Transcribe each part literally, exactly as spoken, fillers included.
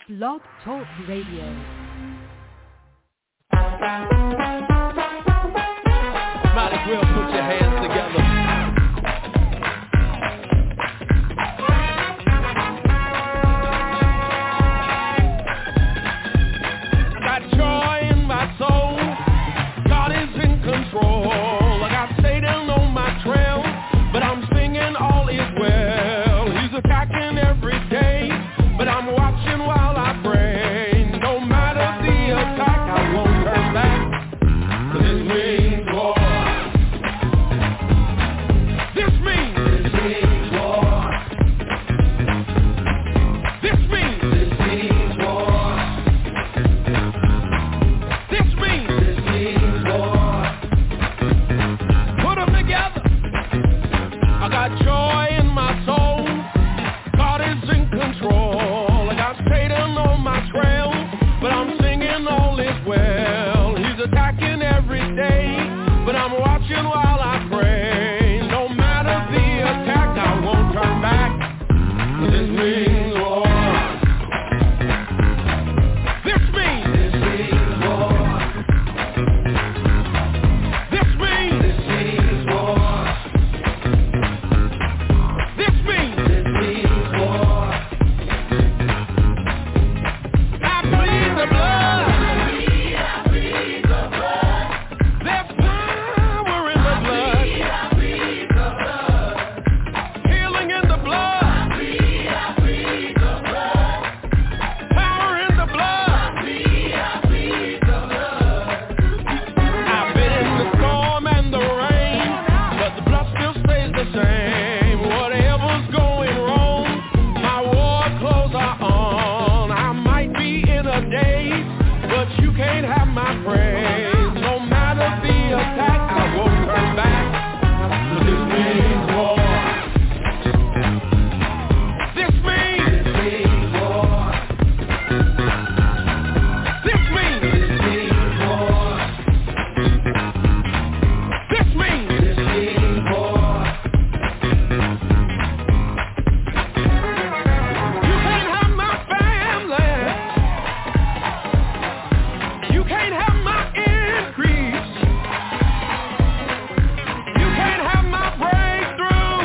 Blog Talk Radio. Might as well put your hands together. Got joy in my soul. God is in control. I got Satan on my trail, but I'm singing all is well. He's attacking every day, but I'm watching while I pray. No matter the attack, I won't turn back. 'Cause it means war. This means, this means war. This means, this means war. This means, this means war. Put them together. I got joy in my soul. God is in control. I got Satan on my trail, but I'm singing all is well. He's attacking every day, but I'm watching while I pray. No matter the attack, I won't turn back. 'Cause this means war. This means, this means war. This means, this means war. This means, this means war. I plead the blood. I plead the blood. There's power in the blood. I plead the blood. Healing in the blood. I plead, I plead the blood. Power in the blood. I plead, I plead the blood. I've been in the storm and the rain, but the blood still stays the same. Whatever's going wrong, my war clothes are on. I might be in a daze, but you can't have my praise. No matter the attack, I won't turn back. 'Cause this means war. This means, this means war. This means, this means war. This means, this means war. You can't have my family. You can't have my increase. You can't have my breakthrough.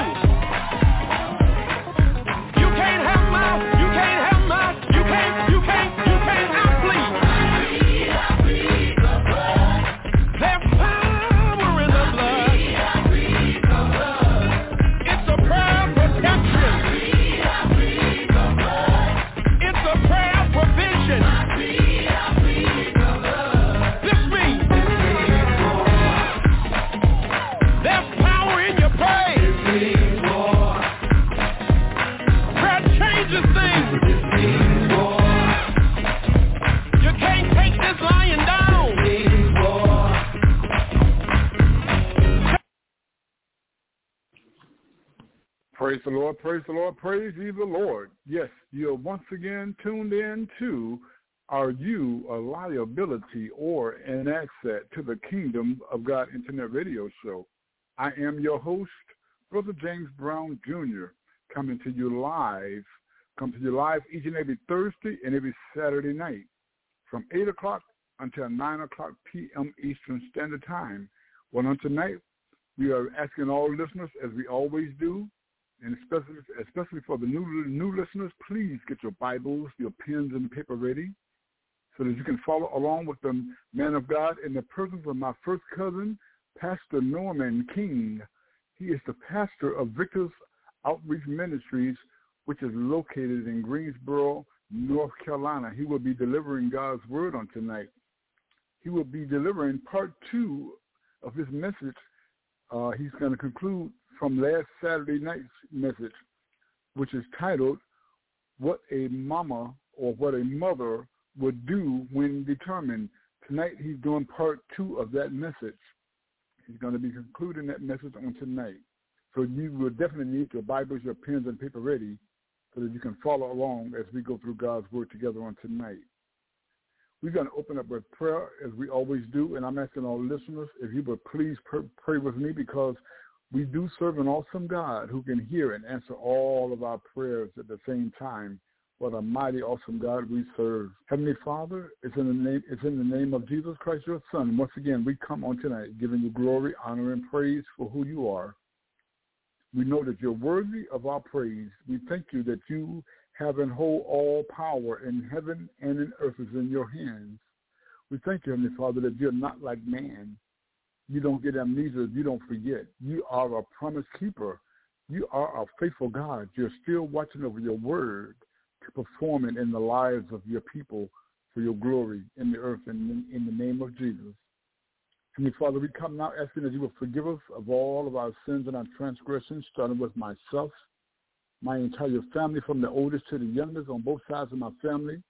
You can't have my, you can't have my, you can't, you can't, you can't, I plead. I plead the blood. There's power in the blood. I plead the blood. It's a prayer of protection. I plead the blood. It's a prayer of provision. I plead, I plead the blood. This means, this means war. There's power in your praise. This means war. Prayer changes things. This means war. You can't take this lying down. This means war. Praise the Lord, praise the Lord, praise ye the Lord. Yes, you're once again tuned in to Are You a Liability or an Asset to the Kingdom of God Internet Radio Show. I am your host, Brother James Brown Junior, coming to you live, come to you live each and every Thursday and every Saturday night from eight o'clock until nine o'clock p.m. Eastern Standard Time. Well, on tonight, we are asking all listeners, as we always do, and especially especially for the new new listeners, please get your Bibles, your pens, and paper ready so that you can follow along with the man of God in the presence of my first cousin, Pastor Norman King. He is the pastor of Victor's Outreach Ministries, which is located in Greensboro, North Carolina. He will be delivering God's word on tonight. He will be delivering part two of his message. Uh, he's going to conclude from last Saturday night's message, which is titled, What a Mama or What a Mother Would Do When Determined. Tonight he's doing part two of that message. He's going to be concluding that message on tonight. So you will definitely need your Bibles, your pens, and paper ready so that you can follow along as we go through God's word together on tonight. We're going to open up with prayer as we always do, and I'm asking all listeners if you would please pray with me, because we do serve an awesome God who can hear and answer all of our prayers at the same time What a mighty, awesome God we serve. Heavenly Father, it's in the name, it's in the name of Jesus Christ, your Son. Once again, we come on tonight giving you glory, honor, and praise for who you are. We know that you're worthy of our praise. We thank you that you have and hold all power in heaven and in earth is in your hands. We thank you, Heavenly Father, that you're not like man. You don't get amnesia. You don't forget. You are a promise keeper. You are a faithful God. You're still watching over your word to perform it in the lives of your people for your glory in the earth and in, in the name of Jesus. Heavenly Father, we come now asking that you will forgive us of all of our sins and our transgressions, starting with myself, my entire family, from the oldest to the youngest, on both sides of my family.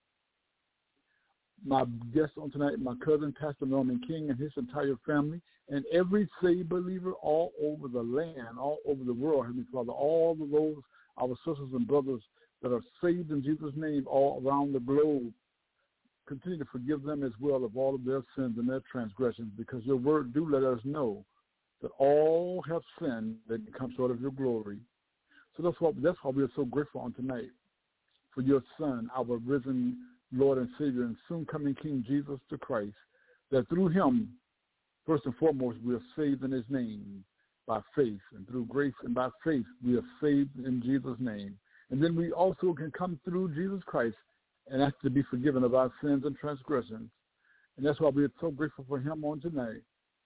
My guest on tonight, my cousin, Pastor Norman King, and his entire family, and every saved believer all over the land, all over the world, Heavenly Father, all of those, our sisters and brothers that are saved in Jesus' name all around the globe. Continue to forgive them as well of all of their sins and their transgressions, because your word do let us know that all have sinned that come short of your glory. So that's why, that's why we are so grateful on tonight for your Son, our risen Lord and Savior and soon coming King Jesus the Christ, that through him, first and foremost, we are saved in his name by faith, and through grace and by faith, we are saved in Jesus' name. And then we also can come through Jesus Christ and ask to be forgiven of our sins and transgressions. And that's why we are so grateful for him on tonight,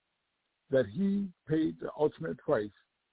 that he paid the ultimate price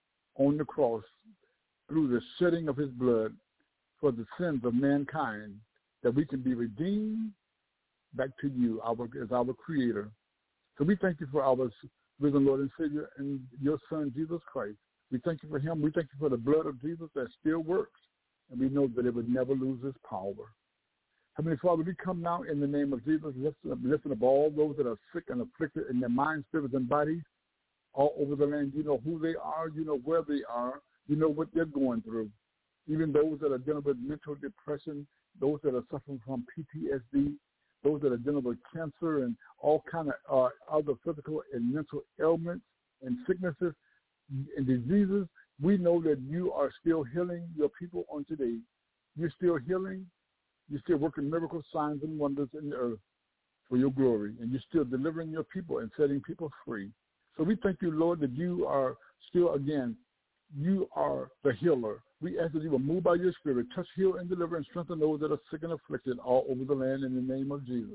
on the cross through the shedding of his blood for the sins of mankind, that we can be redeemed back to you our, as our Creator. So we thank you for our risen Lord and Savior and your Son, Jesus Christ. We thank you for him. We thank you for the blood of Jesus that still works, and we know that it would never lose its power. Heavenly Father, we come now in the name of Jesus, lifting up, lifting up all those that are sick and afflicted in their minds, spirits, and bodies all over the land. You know who they are. You know where they are. You know what they're going through. Even those that are dealing with mental depression, those that are suffering from P T S D, those that are dealing with cancer and all kind of uh, other physical and mental ailments and sicknesses and diseases, we know that you are still healing your people on today. You're still healing. You're still working miracles, signs, and wonders in the earth for your glory. And you're still delivering your people and setting people free. So we thank you, Lord, that you are still, again, you are the healer. We ask that you will move by your Spirit, touch, heal, and deliver, and strengthen those that are sick and afflicted all over the land in the name of Jesus.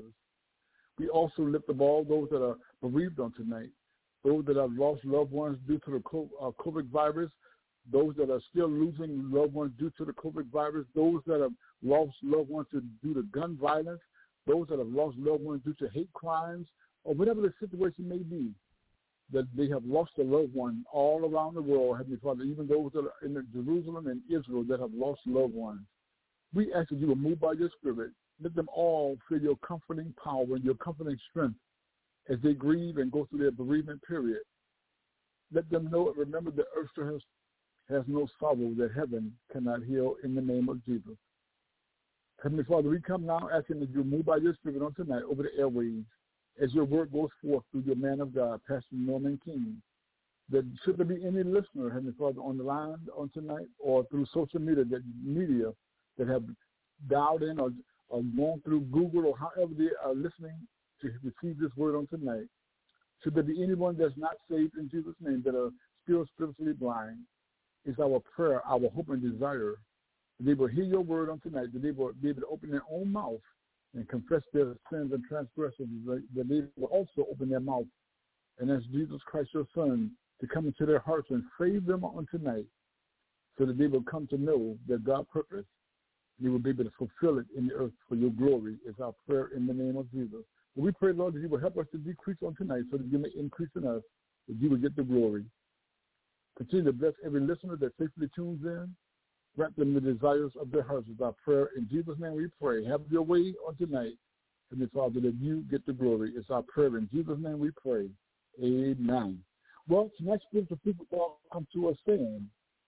We also lift up all those that are bereaved on tonight, those that have lost loved ones due to the COVID virus, those that are still losing loved ones due to the COVID virus, those that have lost loved ones due to gun violence, those that have lost loved ones due to hate crimes, or whatever the situation may be, that they have lost a loved one all around the world, Heavenly Father, even those that are in Jerusalem and Israel that have lost loved ones. We ask that you will move by your Spirit. Let them all feel your comforting power and your comforting strength as they grieve and go through their bereavement period. Let them know and remember that earth has, has no sorrow that heaven cannot heal in the name of Jesus. Heavenly Father, we come now asking that you move by your Spirit on tonight over the airwaves, as your word goes forth through your man of God, Pastor Norman King, that should there be any listener, Heavenly Father, on the line on tonight or through social media that media that have dialed in or, or gone through Google or however they are listening to receive this word on tonight, should there be anyone that's not saved in Jesus' name, that are still spiritually blind, it's our prayer, our hope and desire that they will hear your word on tonight, that they will be able to open their own mouth and confess their sins and transgressions, that they will also open their mouth and ask Jesus Christ, your Son, to come into their hearts and save them on tonight, so that they will come to know their God purpose. They will be able to fulfill it in the earth for your glory. Is our prayer in the name of Jesus. And we pray, Lord, that you will help us to decrease on tonight, so that you may increase in us, that you will get the glory. Continue to bless every listener that faithfully tunes in. Grant them the desires of their hearts is our prayer. In Jesus' name we pray. Have your way on tonight, Heavenly Father, that you get the glory. It's our prayer. In Jesus' name we pray. Amen. Well, tonight's spiritual people all come to us saying,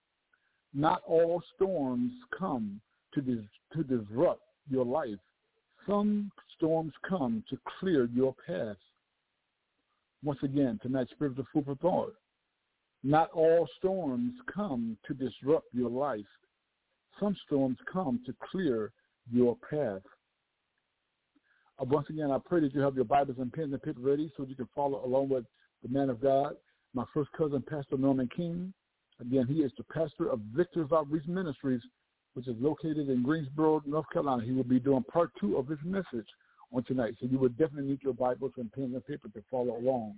not all storms come to, dis- to disrupt your life. Some storms come to clear your path. Once again, tonight's spiritual food for thought. Not all storms come to disrupt your life. Some storms come to clear your path. Uh, once again, I pray that you have your Bibles and pens and paper ready so you can follow along with the man of God, my first cousin, Pastor Norman King. Again, he is the pastor of Victor's Outreach Ministries, which is located in Greensboro, North Carolina. He will be doing part two of his message on tonight. So you would definitely need your Bibles and pens and paper to follow along.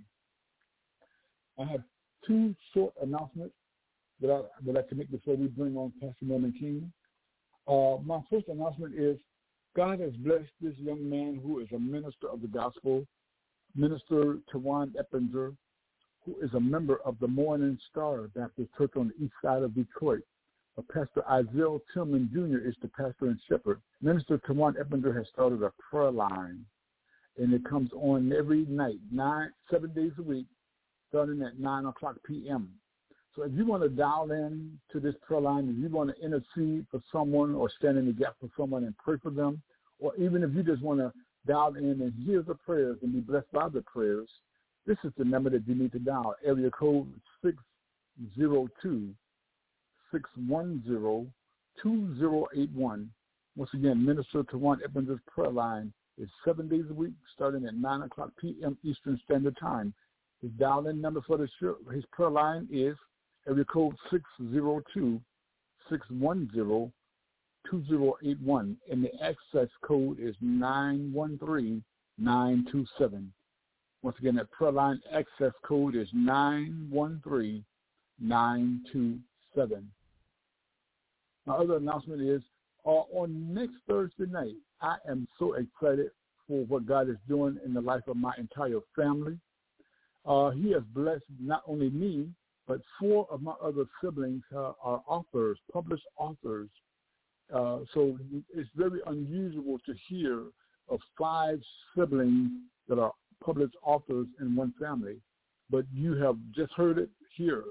I have two short announcements that I would like to make before we bring on Pastor Norman King. Uh, my first announcement is God has blessed this young man who is a minister of the gospel, Minister Tawan Eppinger, who is a member of the Morning Star Baptist Church on the east side of Detroit. Uh, Pastor Isaiah Tillman Junior is the pastor and shepherd. Minister Tawan Eppinger has started a prayer line, and it comes on every night, nine, seven days a week, starting at nine o'clock p.m. So if you want to dial in to this prayer line, if you want to intercede for someone or stand in the gap for someone and pray for them, or even if you just want to dial in and hear the prayers and be blessed by the prayers, this is the number that you need to dial, area code six zero two, six one zero, two zero eight one. Once again, Minister Tawan Eppinger's prayer line is seven days a week, starting at nine o'clock p.m. Eastern Standard Time. His dial-in number for the show, his prayer line is area code six zero two, six one zero, two zero eight one, and the access code is nine one three, nine two seven. Once again, that prayer line access code is nine one three, nine two seven. My other announcement is uh, on next Thursday night, I am so excited for what God is doing in the life of my entire family. Uh, he has blessed not only me, but four of my other siblings uh, are authors, published authors. Uh, so it's very unusual to hear of five siblings that are published authors in one family. But you have just heard it here.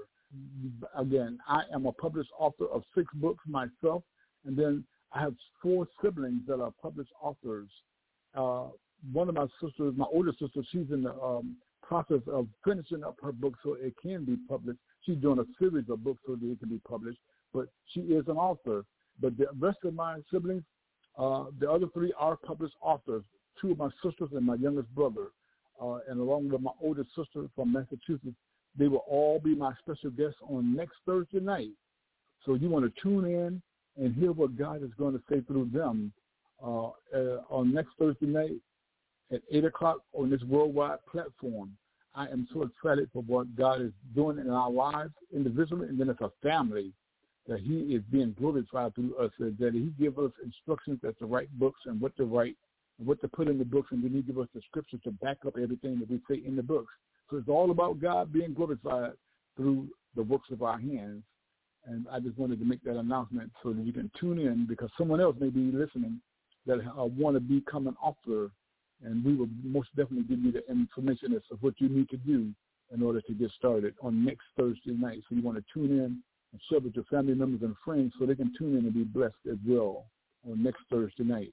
Again, I am a published author of six books myself, and then I have four siblings that are published authors. Uh, one of my sisters, my older sister, she's in the um, process of finishing up her book so it can be published. She's doing a series of books so that it can be published, but she is an author. But the rest of my siblings, uh, the other three are published authors, two of my sisters and my youngest brother, uh, and along with my oldest sister from Massachusetts, they will all be my special guests on next Thursday night. So you want to tune in and hear what God is going to say through them uh, uh, on next Thursday night at eight o'clock on this worldwide platform. I am so excited for what God is doing in our lives individually and then as a family, that he is being glorified through us, that he gives us instructions as to write books and what to write and what to put in the books, and then he gives us the scriptures to back up everything that we say in the books. So it's all about God being glorified through the works of our hands. And I just wanted to make that announcement so that you can tune in, because someone else may be listening that uh, want to become an author, and we will most definitely give you the information as to what you need to do in order to get started on next Thursday night. So you want to tune in and share with your family members and friends so they can tune in and be blessed as well on next Thursday night.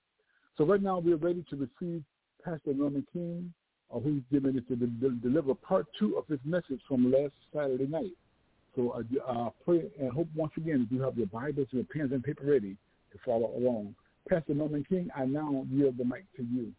So right now we are ready to receive Pastor Norman King, uh, who's getting ready to de- deliver part two of his message from last Saturday night. So I uh, pray and hope once again you have your Bibles and your pens and paper ready to follow along. Pastor Norman King, I now yield the mic to you.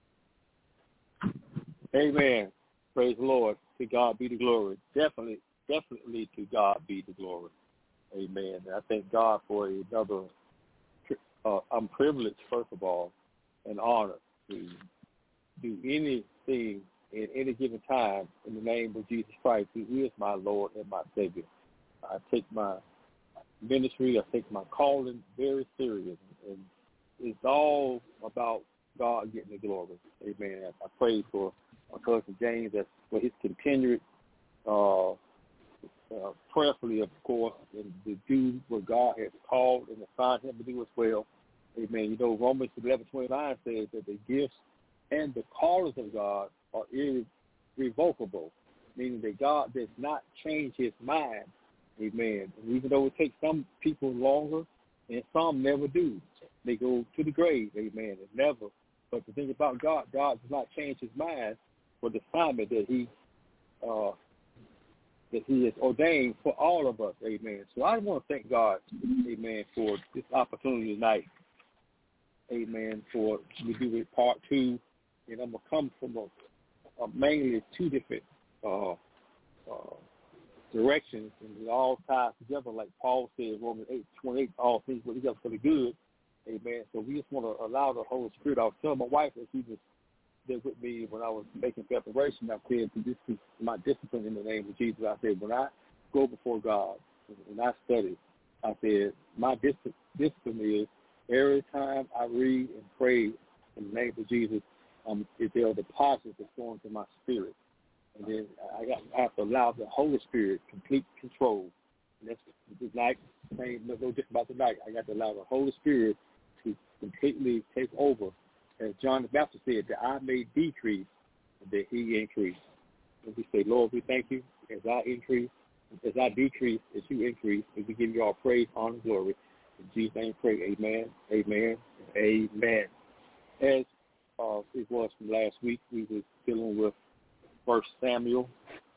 Amen. Praise the Lord. To God be the glory. Definitely, definitely to God be the glory. Amen. I thank God for another, uh, I'm privileged, first of all, and honored to do anything at any given time in the name of Jesus Christ, who is my Lord and my Savior. I take my ministry, I take my calling very serious, and it's all about God getting the glory. Amen. I pray for my cousin James that for his continued uh, uh, prayerfully, of course, and to do what God has called and assigned him to do as well. Amen. You know, Romans eleven twenty-nine says that the gifts and the callings of God are irrevocable, meaning that God does not change his mind. Amen. And even though it takes some people longer, and some never do, they go to the grave. Amen. And never. But the thing about God, God does not change his mind for the assignment that he uh, that he has ordained for all of us. Amen. So I want to thank God, amen, for this opportunity tonight amen, for we do it part two, and I'm going to come from a, a mainly two different uh, uh, directions, and it all ties together, like Paul said, Romans eight twenty-eight, all things work together for the good, amen. So we just want to allow the Holy Spirit. I was telling my wife that she was there with me when I was making preparation. I said, this is my discipline in the name of Jesus. I said, when I go before God, when I study, I said, my discipline, discipline is every time I read and pray in the name of Jesus, um, there are deposits that's going to my spirit. And then I, got, I have to allow the Holy Spirit complete control. And that's the night, saying no different about the night. I got to allow the Holy Spirit to completely take over. As John the Baptist said, that I may decrease and that he increase. And we say, Lord, we thank you as I increase, as I decrease, as you increase, and we give you all praise, honor, and glory. In Jesus' name, pray, amen, amen, amen. As uh, it was from last week, we were dealing with First Samuel,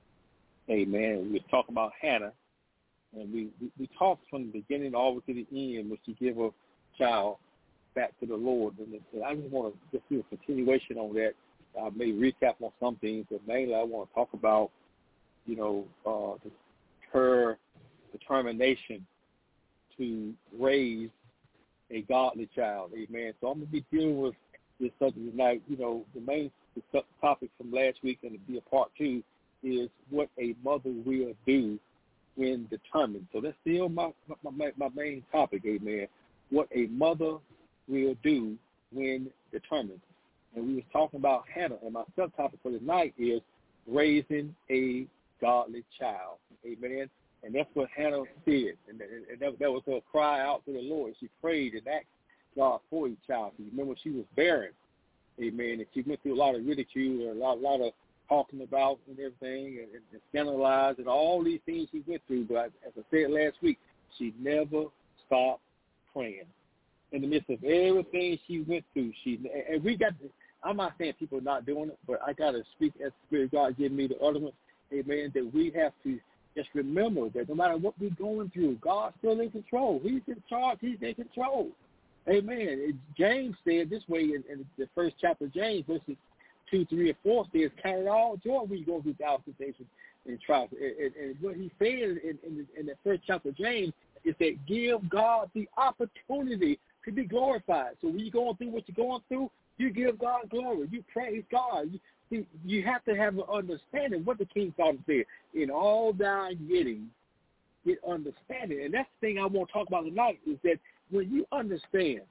amen. We were talking about Hannah, and we, we, we talked from the beginning all the way to the end, when she gave her child back to the Lord. And I just want to just do a continuation on that. I may recap on some things, but mainly I want to talk about, you know, uh, the, her determination to raise a godly child. Amen. So I'm going to be dealing with this subject tonight. You know, the main the topic from last week, and it'll be a part two, is what a mother will do when determined. So that's still my my, my main topic. Amen. What a mother will do when determined. And we was talking about Hannah, and my subtopic for tonight is raising a godly child. Amen. And that's what Hannah did. And, and that, that was her cry out to the Lord. She prayed and asked God for a child. You remember she was barren. Amen. And she went through a lot of ridicule and a lot, a lot of talking about and everything, and, and scandalized and all these things she went through. But as I said last week, she never stopped praying. In the midst of everything she went through, she and we got. To, I'm not saying people are not doing it, but I got to speak as the Spirit of God gave me the utterance, amen, that we have to just remember that no matter what we're going through, God's still in control. He's in charge. He's in control. Amen. James said this way in, in the first chapter of James, verses two, three, and four says, count it all joy when you go through trials, temptations, and trials. And, and, and what he said in, in, in the first chapter of James is that give God the opportunity to be glorified. So when you're going through what you're going through, you give God glory. You praise God. You, you have to have an understanding what the King's Father said. In all thy getting, get understanding. And that's the thing I want to talk about tonight is that when you understand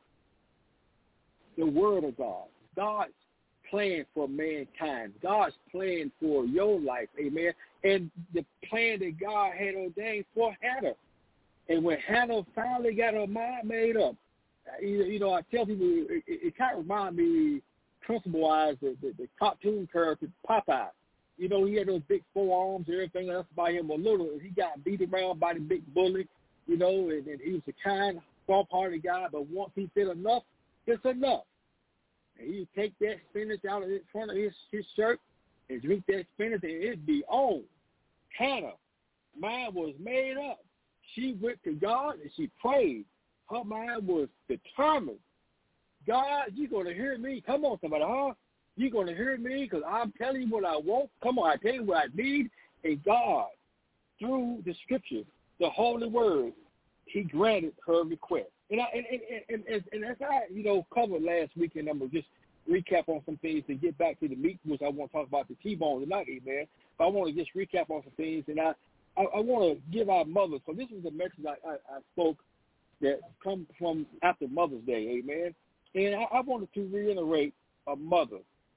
the word of God, God's plan for mankind, God's plan for your life, amen, and the plan that God had ordained for Hannah. And when Hannah finally got her mind made up, you, you know, I tell people, it, it, it kind of reminds me, principle-wise, the, the, the cartoon character Popeye. You know, he had those big forearms and everything else by him a little. He got beat around by the big bully, you know, and, and he was a kind, soft-hearted guy, but once he said enough, it's enough. And he'd take that spinach out of the front of his, his shirt and drink that spinach, and it'd be on. Hannah, mind was made up. She went to God and she prayed. Her mind was determined. God, you're going to hear me. Come on, somebody, huh? You're going to hear me because I'm telling you what I want. Come on, I tell you what I need. And God, through the scriptures, the holy word, he granted her request. And, I, and, and, and, and as I, you know, covered last week, and I'm going to just recap on some things to get back to the meat, which I want to talk about the T-bone tonight, amen. But I want to just recap on some things, and I, I, I want to give our mothers. So this is a message I, I, I spoke that come from after Mother's Day, amen. And I, I wanted to reiterate a mother.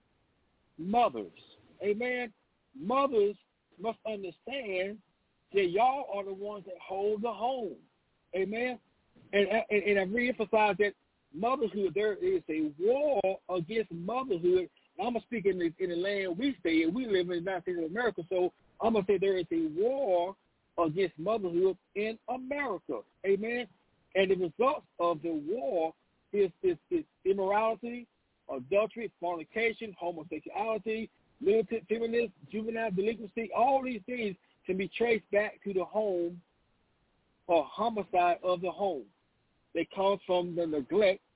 Mothers, amen. Mothers must understand that y'all are the ones that hold the home, amen. And, and, and I reemphasize that motherhood, there is a war against motherhood. And I'm going to speak in the, in the land we stay in. We live in the United States of America, so I'm going to say there is a war against motherhood in America, amen. And the results of the war is, is, is immorality, adultery, fornication, homosexuality, militant feminism, juvenile delinquency. All these things can be traced back to the home or homicide of the home. They come from the neglect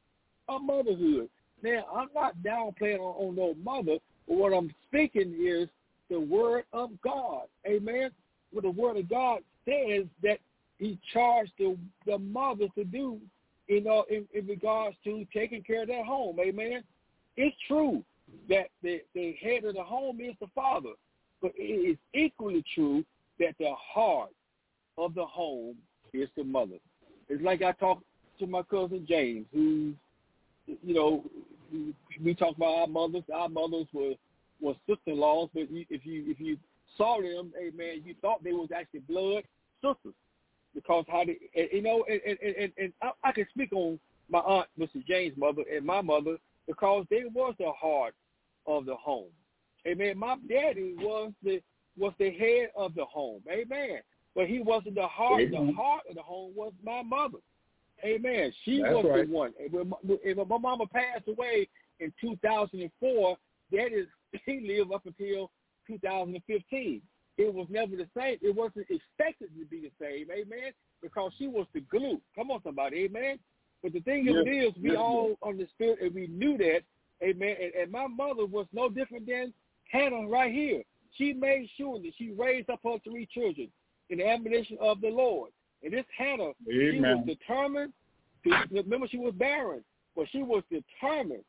of motherhood. Now, I'm not downplaying on, on no mother, but what I'm speaking is the word of God. Amen. What the word of God says that he charged the, the mother to do, you know, in, in regards to taking care of their home. Amen. It's true that the, the head of the home is the father, but it is equally true that the heart of the home is the mother. It's like I talked to my cousin James, who, you know, we talk about our mothers. Our mothers were, were sister-in-laws, but you, if you if you saw them, hey man, you thought they was actually blood sisters, because how they, and, you know, and and, and, and I, I can speak on my aunt, Mister James' mother, and my mother, because they was the heart of the home. Amen. My daddy was the was the head of the home. Amen. But he wasn't the heart. Amen. The heart of the home was my mother. Amen. She That's was right. the one. When my, when my mama passed away in two thousand four, that is, he lived up until two thousand fifteen. It was never the same. It wasn't expected to be the same. Amen. Because she was the glue. Come on, somebody. Amen. But the thing yes. of it is, we yes. all understood and we knew that. Amen. And, and my mother was no different than Hannah right here. She made sure that she raised up her three children in the admonition of the Lord. And this Hannah, Amen. She was determined to, remember she was barren, but she was determined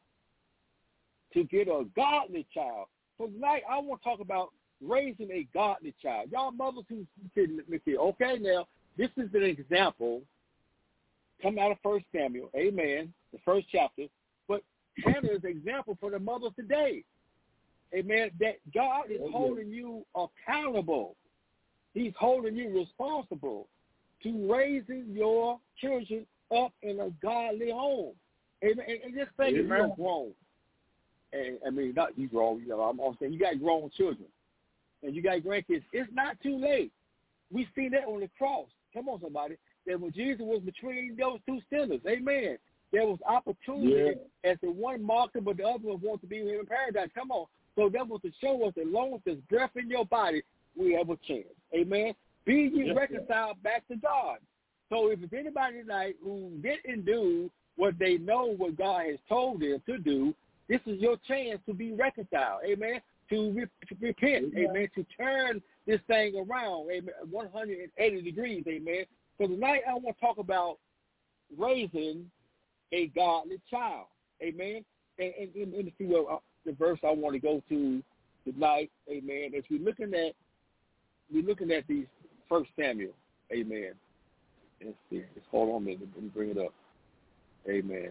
to get a godly child. So tonight I want to talk about raising a godly child. Y'all mothers who say, okay, now, this is an example coming out of First Samuel, amen, the first chapter, but Hannah is an example for the mothers today. Amen, that God is holding you accountable. He's holding you responsible to raising your children up in a godly home. Amen. And, and just think, if you're grown, and I mean, not you grown, you know, I'm saying you got grown children, and you got grandkids. It's not too late. We see that on the cross. Come on, somebody. That when Jesus was between those two sinners, amen, there was opportunity yeah. as the one mocked him, but the other one wanted to be with him in paradise. Come on. So that was to show us that as long as there's breath in your body, we have a chance. Amen. Be ye yes, reconciled yes. back to God. So if there's anybody tonight who didn't do what they know what God has told them to do, this is your chance to be reconciled. Amen. To, re- to repent. Amen. amen. To turn this thing around. Amen. one hundred eighty degrees. Amen. So tonight I want to talk about raising a godly child. Amen. And, and, and, and see what uh, the verse I want to go to tonight. Amen. As we're looking at we're looking at these First Samuel. Amen. Let's see. Just hold on a minute. Let me bring it up. Amen.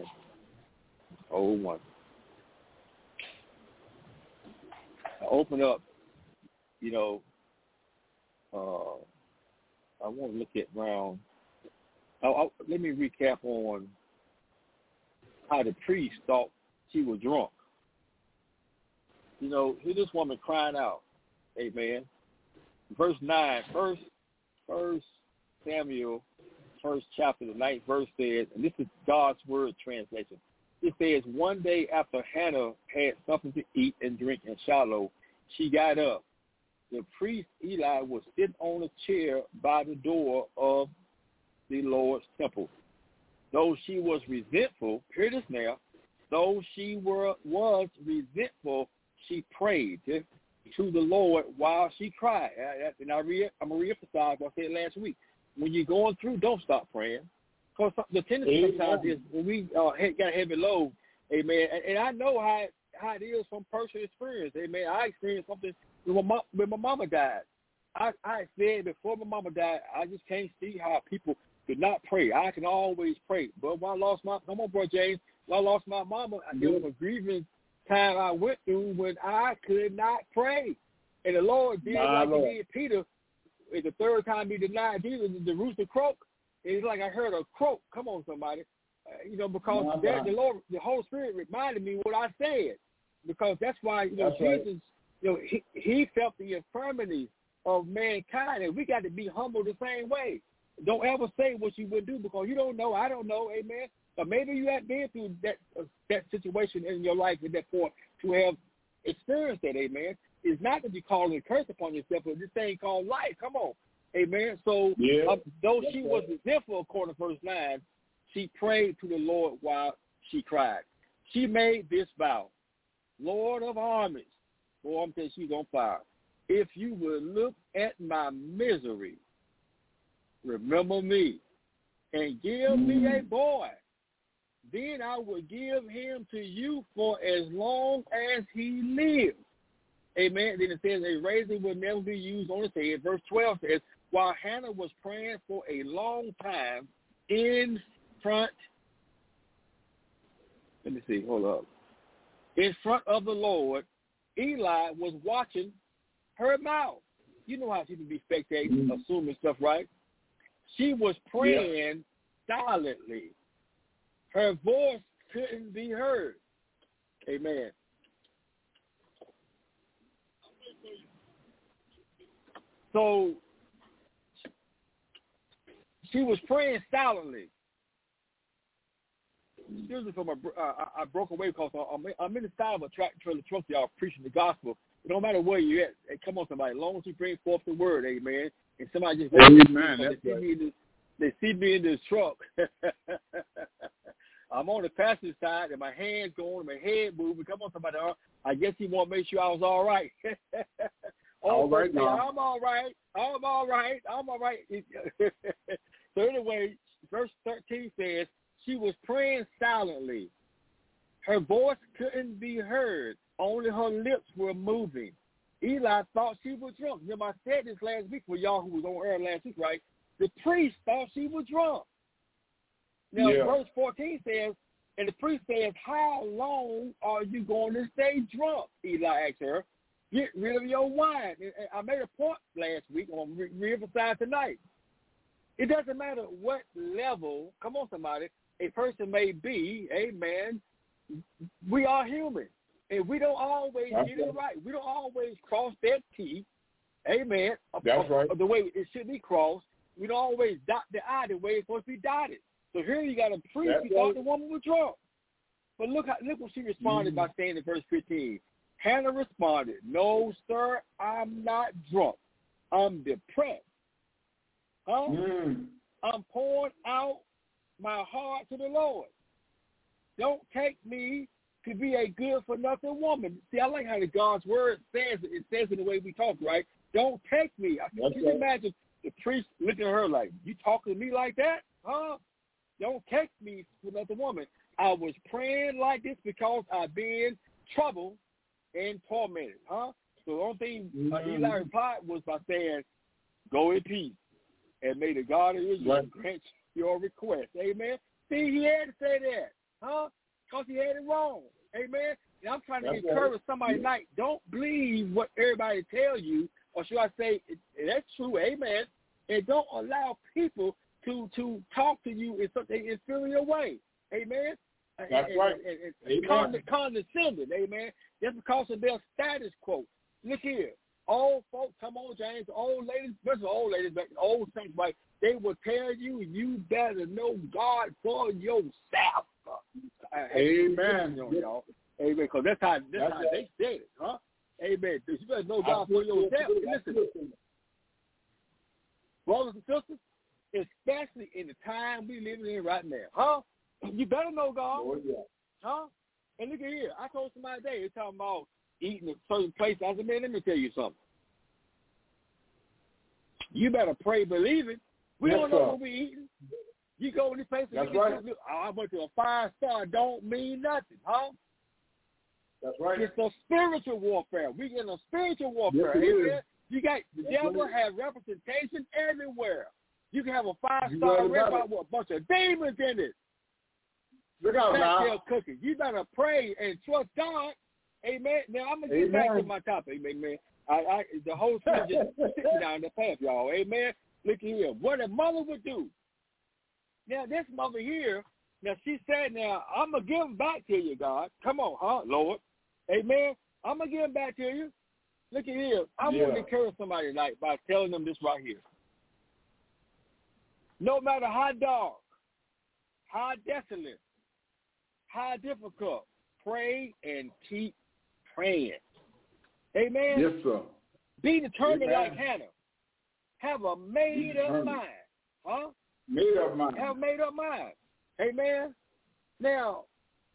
Oh one. I open up, you know, uh, I want to look at around, I, I, let me recap on how the priest thought she was drunk. You know, hear this woman crying out, amen. Verse nine, first, first Samuel, first chapter, the ninth verse says, and this is God's word translation. It says, one day after Hannah had something to eat and drink in Shiloh, she got up. The priest Eli was sitting on a chair by the door of the Lord's temple. Though she was resentful, hear this now, though she were, was resentful, she prayed to, to the Lord while she cried. And I re, I'm going to reemphasize what I said last week. When you're going through, don't stop praying. Because the tendency amen. Sometimes is when we uh, got a heavy load, amen, and, and I know how it, how it is from personal experience, amen. I experienced something when my, mom, when my mama died. I, I said before my mama died, I just can't see how people could not pray. I can always pray. But when I lost my, come on, bro, James, when I lost my mama, there was a grieving time I went through when I could not pray. And the Lord did my like Lord. He did Peter. And the third time he denied Jesus, the rooster croaked. It's like I heard a croak. Come on, somebody. Uh, you know, because no, that, the Lord, the Holy Spirit reminded me what I said. Because that's why, you know, that's Jesus, right. you know, he, he felt the infirmities of mankind, and we got to be humble the same way. Don't ever say what you would do because you don't know. I don't know, amen. But maybe you have been through that uh, that situation in your life at that point to have experienced that, amen. It's not that you call a curse upon yourself, but this thing called life. Come on. Amen. So yeah. uh, though she was resentful, according to verse nine, she prayed to the Lord while she cried. She made this vow. Lord of armies, boy, I'm telling you, she's on fire. If you will look at my misery, remember me, and give mm. me a boy, then I will give him to you for as long as he lives. Amen. Then it says a razor will never be used on his head. Verse twelve says, while Hannah was praying for a long time in front, let me see, hold up. In front of the Lord, Eli was watching her mouth. You know how she can be spectating, mm-hmm. assuming stuff, right? She was praying yeah. silently. Her voice couldn't be heard. Amen. So she was praying silently. Excuse me for my, uh, I, I broke away because I'm, I'm in the side of a tractor trailer truck, y'all, preaching the gospel. It don't matter where you're at. Hey, come on, somebody. As long as you bring forth the word, amen. And somebody just amen. They, see me in this, they see me in this truck. I'm on the passenger side, and my hands going, my head moving. Come on, somebody. I guess he want to make sure I was all right. oh, all right, now. I'm all right. I'm all right. I'm all right. So anyway, verse thirteen says, she was praying silently. Her voice couldn't be heard. Only her lips were moving. Eli thought she was drunk. Remember, I said this last week for y'all who was on air last week, right? The priest thought she was drunk. Now, yeah. verse fourteen says, and the priest says, how long are you going to stay drunk? Eli asked her. Get rid of your wine. And I made a point last week on re- re-emphasize tonight. It doesn't matter what level, come on somebody, a person may be, amen, we are human. And we don't always That's get right. it right. We don't always cross that T, amen, That's of, right. of the way it should be crossed. We don't always dot the I the way it's supposed to be dotted. So here you got a priest who thought the woman was drunk. But look how, look what she responded mm-hmm. by saying in verse fifteen. Hannah responded, no, sir, I'm not drunk. I'm depressed. Huh? Mm. I'm pouring out my heart to the Lord. Don't take me to be a good-for-nothing woman. See, I like how the God's word says it. It says it the way we talk, right? Don't take me. I can you imagine the priest looking at her like, you talking to me like that? Huh? Don't take me for another woman. I was praying like this because I've been troubled and tormented. Huh? So the only thing uh, mm-hmm. Eli replied was by saying, go in peace, and may the God of Israel right. grant your request. Amen. See, he had to say that. Huh? Because he had it wrong. Amen. And I'm trying to that's encourage right. somebody yeah. tonight. Don't believe what everybody tell you, or should I say, that's true. Amen. And don't allow people to to talk to you in such an inferior way. Amen. That's and, right. And, and, and condescending. Amen. Just because of their status quo. Look here. Old folks, come on, James. Old ladies, especially old ladies, but old saints, right? They will tell you you better know God for yourself. Amen. You know, y'all. Amen. Because that's how that's, that's how right. they said it, huh? Amen. You better know God for yourself. Listen, brothers and sisters, especially in the time we living in right now, huh? You better know God, oh, yeah. huh? And look at here. I told somebody today, they're talking about eating at certain places. I said, man, let me tell you something. You better pray, believe it. We yes, don't know sir. what we eating. You go to this place and That's you right. get, oh, I went to a five star. Don't mean nothing, huh? That's right. It's a spiritual warfare. We get a spiritual warfare. Yes, Amen. You got the yes, devil have representation everywhere. You can have a five star restaurant with a bunch of demons in it. Look out now. Cooking. You better pray and trust God. Amen. Now I'm gonna get Amen. back to my topic. Amen. I, I the whole thing just sitting down the path, y'all. Amen. Look here. What a mother would do. Now this mother here, now she said, now I'm gonna give them back to you, God. Come on, huh, Lord. Amen. I'm gonna give them back to you. Look at here. I yeah. want to encourage somebody tonight by telling them this right here. No matter how dark, how desolate, how difficult, pray and keep praying. Amen. Yes, sir. Be determined Amen. like Hannah. Have a made up mind. Huh? Made up mind. Have a made up mind. Amen. Now,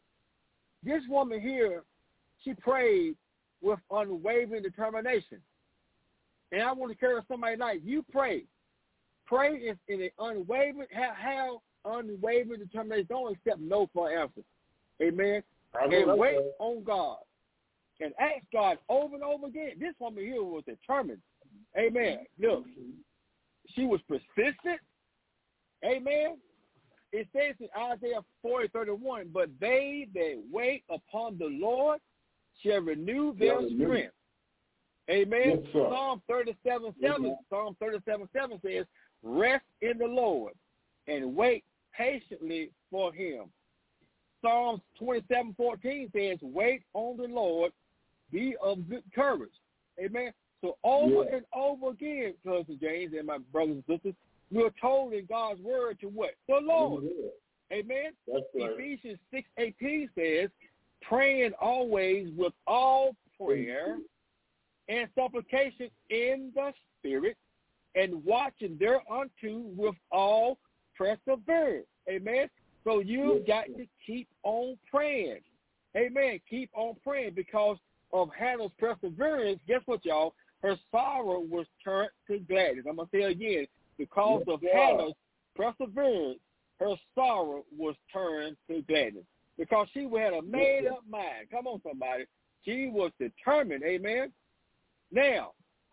this woman here, she prayed with unwavering determination. And I want to encourage somebody tonight, you pray. Pray is in an unwavering, have, have unwavering determination. Don't accept no for an answer. Amen. And wait on God. And ask God over and over again. This woman here was determined. Amen. Look, she was persistent. Amen. It says in Isaiah forty, thirty-one, but they that wait upon the Lord shall renew their yeah, strength. Amen. Yes, Psalm thirty-seven, seven. Mm-hmm. Psalm thirty-seven, seven says, rest in the Lord and wait patiently for him. Psalms twenty-seven, fourteen says, wait on the Lord, be of good courage. Amen. So over yeah. and over again, Cousin James and my brothers and sisters, we're told in God's word to what? The Lord. Yeah. Amen. That's right. Ephesians six, eighteen says, praying always with all prayer and supplication in the Spirit, and watching thereunto with all perseverance. Amen. So you've got to keep on praying. Amen. Keep on praying because of Hannah's perseverance. Guess what, y'all? Her sorrow was turned to gladness. I'm going to say it again. Because of Hannah's perseverance, her sorrow was turned to gladness. Because she had a made-up mind. Come on, somebody. She was determined. Amen. Now,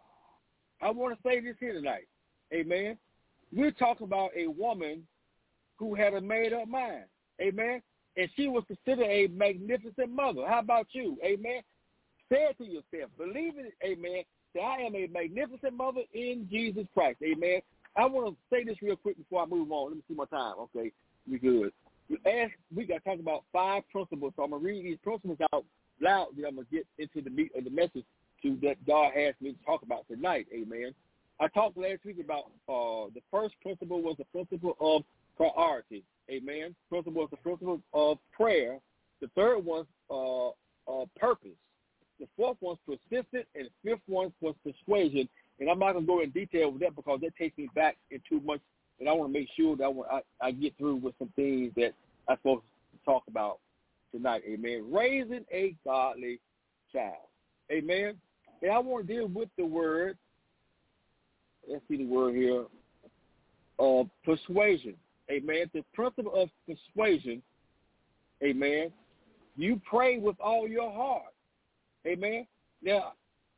I want to say this here tonight. Amen. We're talking about a woman who had a made-up mind. Amen. And she was considered a magnificent mother. How about you? Amen. Say it to yourself. Believe it. Amen. That I am a magnificent mother in Jesus Christ. Amen. I want to say this real quick before I move on. Let me see my time. Okay. We good. As we got to talk about five principles. So I'm going to read these principles out loud. Then I'm going to get into the meat of the message to that God has me to talk about tonight. Amen. I talked last week about uh, the first principle was the principle of priority. Amen. Principle was the principle of prayer. The third one uh, uh, purpose. The fourth one's persistent, and the fifth one was persuasion. And I'm not going to go in detail with that because that takes me back in too much, and I want to make sure that I, want, I, I get through with some things that I'm supposed to talk about tonight. Amen. Raising a godly child. Amen. And I want to deal with the word, let's see the word here, uh, persuasion. Amen. The principle of persuasion, amen, you pray with all your heart. Amen. Now,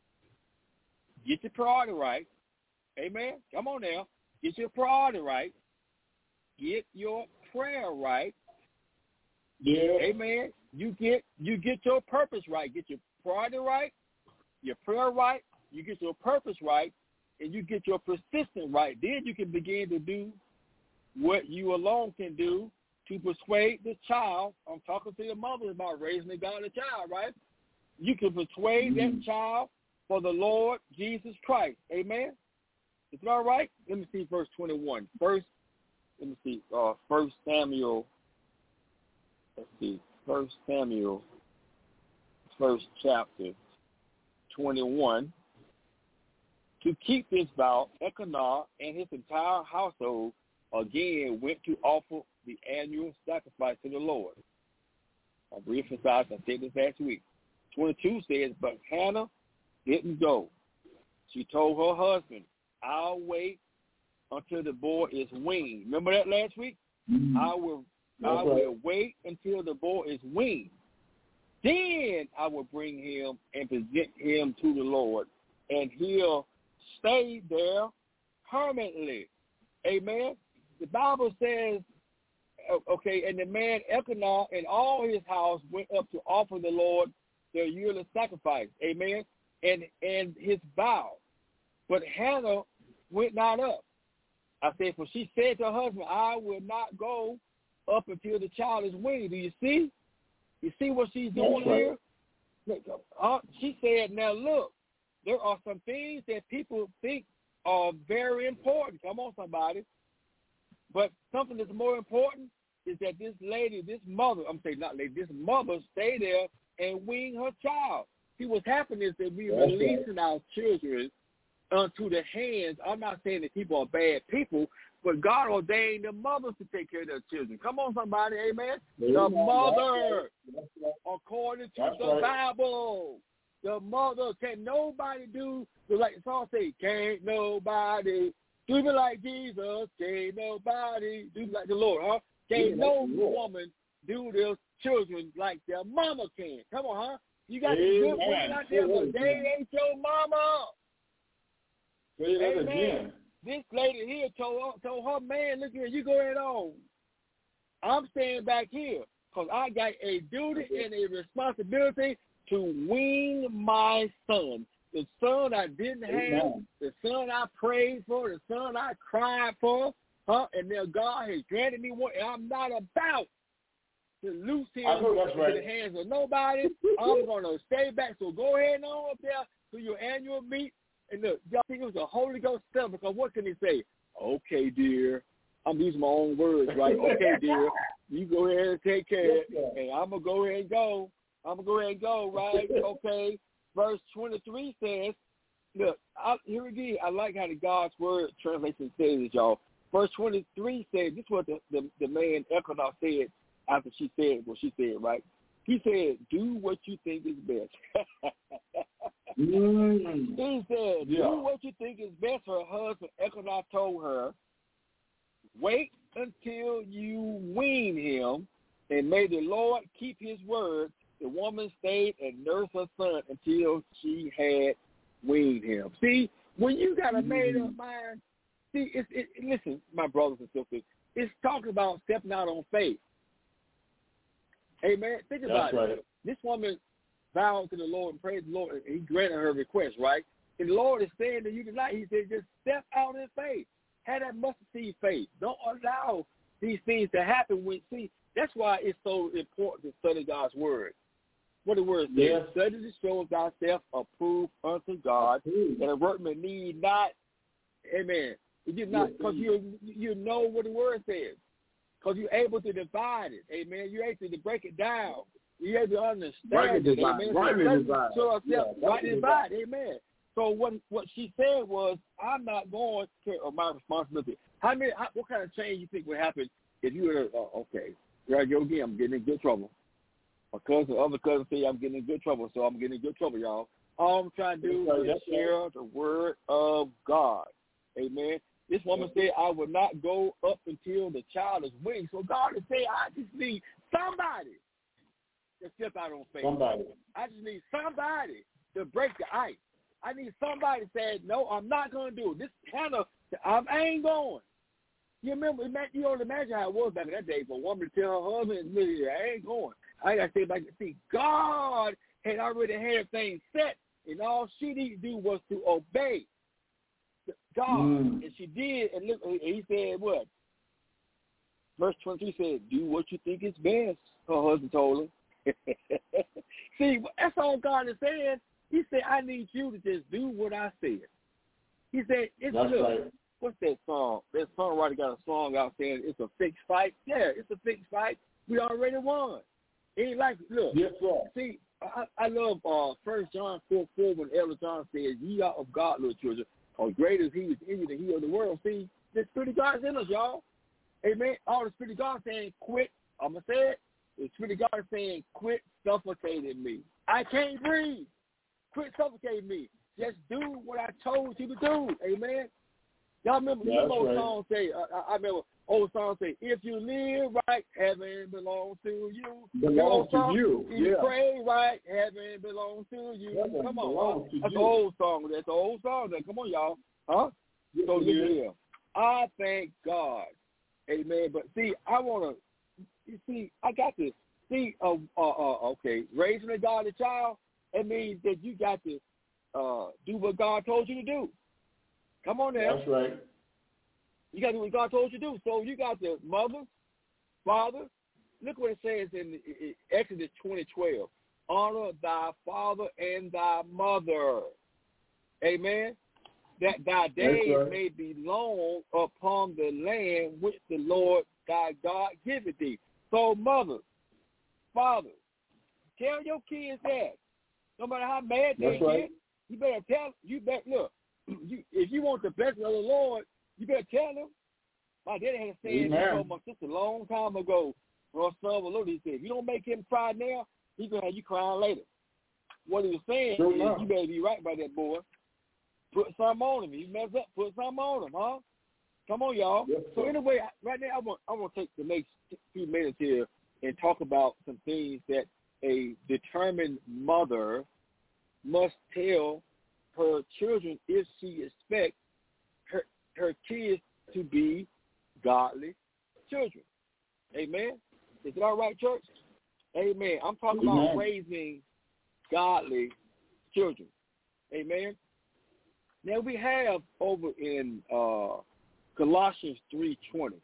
get your priority right. Amen. Come on now. Get your priority right. Get your prayer right. Yeah. Amen. You get you get your purpose right. Get your priority right, your prayer right, you get your purpose right, and you get your persistence right. Then you can begin to do what you alone can do to persuade the child. I'm talking to your mother about raising a godly child, right? You can persuade mm-hmm. that child for the Lord Jesus Christ. Amen? Is it all right? Let me see verse twenty-one. First, let me see, uh, First Samuel, let's see, First Samuel, first chapter, twenty-one. To keep this vow, Elkanah and his entire household again went to offer the annual sacrifice to the Lord. I re-emphasized, I said this last week. twenty-two says, but Hannah didn't go. She told her husband, I'll wait until the boy is weaned. Remember that last week? Mm-hmm. I will That's I right. will wait until the boy is weaned. Then I will bring him and present him to the Lord, and he'll stay there permanently. Amen? The Bible says, okay, and the man Elkanah and all his house went up to offer the Lord their yearly sacrifice. Amen? And and his vow. But Hannah went not up. I said, for she said to her husband, I will not go up until the child is weaned. Do you see? You see what she's doing here? Uh, she said, now look, there are some things that people think are very important. Come on, somebody. But something that's more important is that this lady, this mother, I'm saying not lady, this mother stay there and wean her child. See, what's happening is that we're That's releasing right. our children unto the hands. I'm not saying that people are bad people, But God ordained the mothers to take care of their children. Come on, somebody, amen. Amen. The mother, Right. Right. according to That's the right. Bible, the mother, can't nobody do, like the song say, can't nobody do me like Jesus, can't nobody do me like the Lord, huh? Can't no woman do their children like their mama can. Come on, huh? You got the good women out there, but they ain't your mama. Say that Amen. again. This lady here told, told her man, look here, you go ahead on. I'm staying back here because I got a duty and a responsibility to wean my son. The son I didn't have, Amen. the son I prayed for, the son I cried for, huh? And now God has granted me one. And I'm not about to loose him I know that's into right. the hands of nobody. I'm going to stay back. So go ahead on up there to your annual meet. And look, y'all think it was a Holy Ghost stuff because what can he say? Okay, dear. I'm using my own words, right? Okay, dear. You go ahead and take care of it. And I'm going to go ahead and go. I'm going to go ahead and go, right? Okay. Verse twenty-three says, look, I, here again, I like how the God's Word translation says it, y'all. Verse twenty-three says, this is what the, the, the man Elkanah said after she said what she said, right? He said, do what you think is best. mm. He said, Yeah. do what you think is best. Her husband Elkanah told her, wait until you wean him, and may the Lord keep his word. The woman stayed and nursed her son until she had weaned him. See, when you got a made up mind, see, it's, it, listen, my brothers and sisters, it's talking about stepping out on faith. Amen. Think about That's right. it. This woman vowed to the Lord and praised the Lord, and he granted her request, right? And the Lord is saying to you tonight, he said, just step out in faith. Have that mustard seed faith. Don't allow these things to happen. When see, that's why it's so important to study God's word. What the word says, yes. Study to show thyself approved unto God, Approved. and a workman need not, amen, you not, because you you know what the word says, because you're able to divide it, amen, you're able to break it down, you're able to understand Right it, divide. amen, Right so divide. show ourselves, Yeah, right divide, amen. So what what she said was, I'm not going to, or my responsibility. How many, how, what kind of change you think would happen if you were, uh, okay, here I go again, I'm getting in good trouble. My cousin, other cousin say I'm getting in good trouble, so I'm getting in good trouble, y'all. All I'm trying to do right, is share right. the word of God. Amen. This woman said, I will not go up until the child is weaned. So God is saying, I just need somebody to step out on faith. Somebody. I just need somebody to break the ice. I need somebody to say, no, I'm not going to do it. This kind of, I ain't going. You remember, you don't imagine how it was back in that day for a woman to tell her husband, I ain't going. I got to say back and see, God had already had things set, and all she needed to do was to obey God. Mm. And she did, and look, and he said what? Verse twenty-three said, do what you think is best, her husband told her. See, that's all God is saying. He said, I need you to just do what I said. He said, it's That's look, right. What's that song? That songwriter got a song out saying it's a fixed fight. Yeah, it's a fixed fight. We already won. It ain't like, look, yes, sir. See, I, I love uh, First John four four when Elder John says, ye are of God, little children, or greater is he is in you than he of the world. See, the Spirit of God is in us, y'all. Amen. All the Spirit of God saying, quit. I'm going to say it. The Spirit of God is saying, quit suffocating me. I can't breathe. Quit suffocating me. Just do what I told you to do. Amen. Y'all remember, That's remember old right. song say, uh, I remember old song say, if you live right, heaven belongs to you. Belongs to song, you. If you yeah. pray right, heaven belongs to you. Heaven Come on, belongs huh? to That's you. an old song. That's an old song. There. Come on, y'all. Huh? Yes, so listen is. here. I thank God. Amen. But see, I want to, you see, I got this. See, uh, uh, uh, okay, raising a godly child, it means that you got to uh, do what God told you to do. Come on now. That's right. You got to do what God told you to do. So you got the mother, father. Look what it says in Exodus twenty twelve. Honor thy father and thy mother. Amen. That thy days right. may be long upon the land which the Lord thy God giveth thee. So mother, father, tell your kids that. No matter how mad they That's get, right. you better tell. You better look. You, if you want the blessing of the Lord, you better tell them. My daddy had a saying he told my sister a long time ago. When her son was little, he said, if you don't make him cry now, he's going to have you crying later. What he was saying sure is, enough. You better be right by that boy. Put something on him. He mess up, put something on him, huh? Come on, y'all. Yes, so anyway, right now I want I want to take the next few minutes here and talk about some things that a determined mother must tell her children if she expects her her kids to be godly children. Amen. Is it all right, church? Amen. I'm talking Amen. about raising godly children. Amen. Now we have over in uh, Colossians three twenty.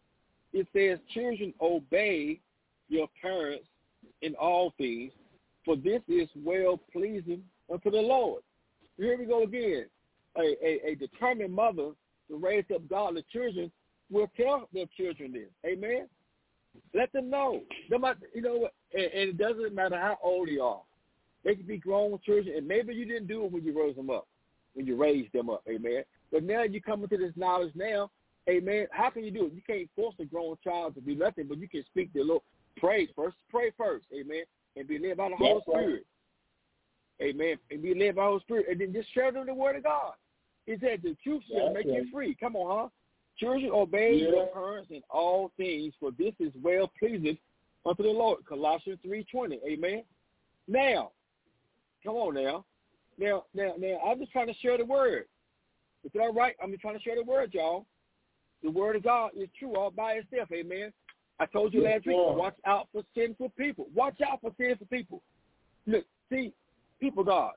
It says, children, obey your parents in all things, for this is well-pleasing unto the Lord. Here we go again. A, a, a determined mother to raise up godly children will tell their children this. Amen? Let them know. They might, you know what? And, and it doesn't matter how old they are. They could be grown children, and maybe you didn't do it when you raised them up, when you raised them up. Amen? But now you come into this knowledge now. Amen. How can you do it? You can't force a grown child to do nothing, but you can speak the Lord. Pray first. Pray first. Amen. And be led by the Holy That's Spirit. Right. Amen. And be led by the Holy Spirit. And then just share them the word of God. It said the truth shall That's make right. you free. Come on, huh? Children, obey yeah. your parents in all things, for this is well pleasing unto the Lord. Colossians three twenty. Amen. Now, come on now. Now, now, now, I'm just trying to share the word. Is it all right? I'm just trying to share the word, y'all. The word of God is true all by itself, amen. I told you last week, watch out for sinful people. Watch out for sinful people. Look, see, people God.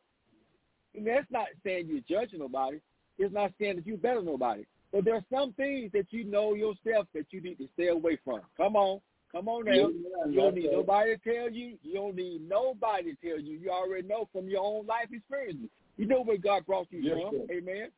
And that's not saying you're judging nobody. It's not saying that you're better than nobody. But there are some things that you know yourself that you need to stay away from. Come on. Come on now. Yeah, you don't need nobody to tell you. You don't need nobody to tell you. You already know from your own life experiences. You know where God brought you yes, from, sir. Amen.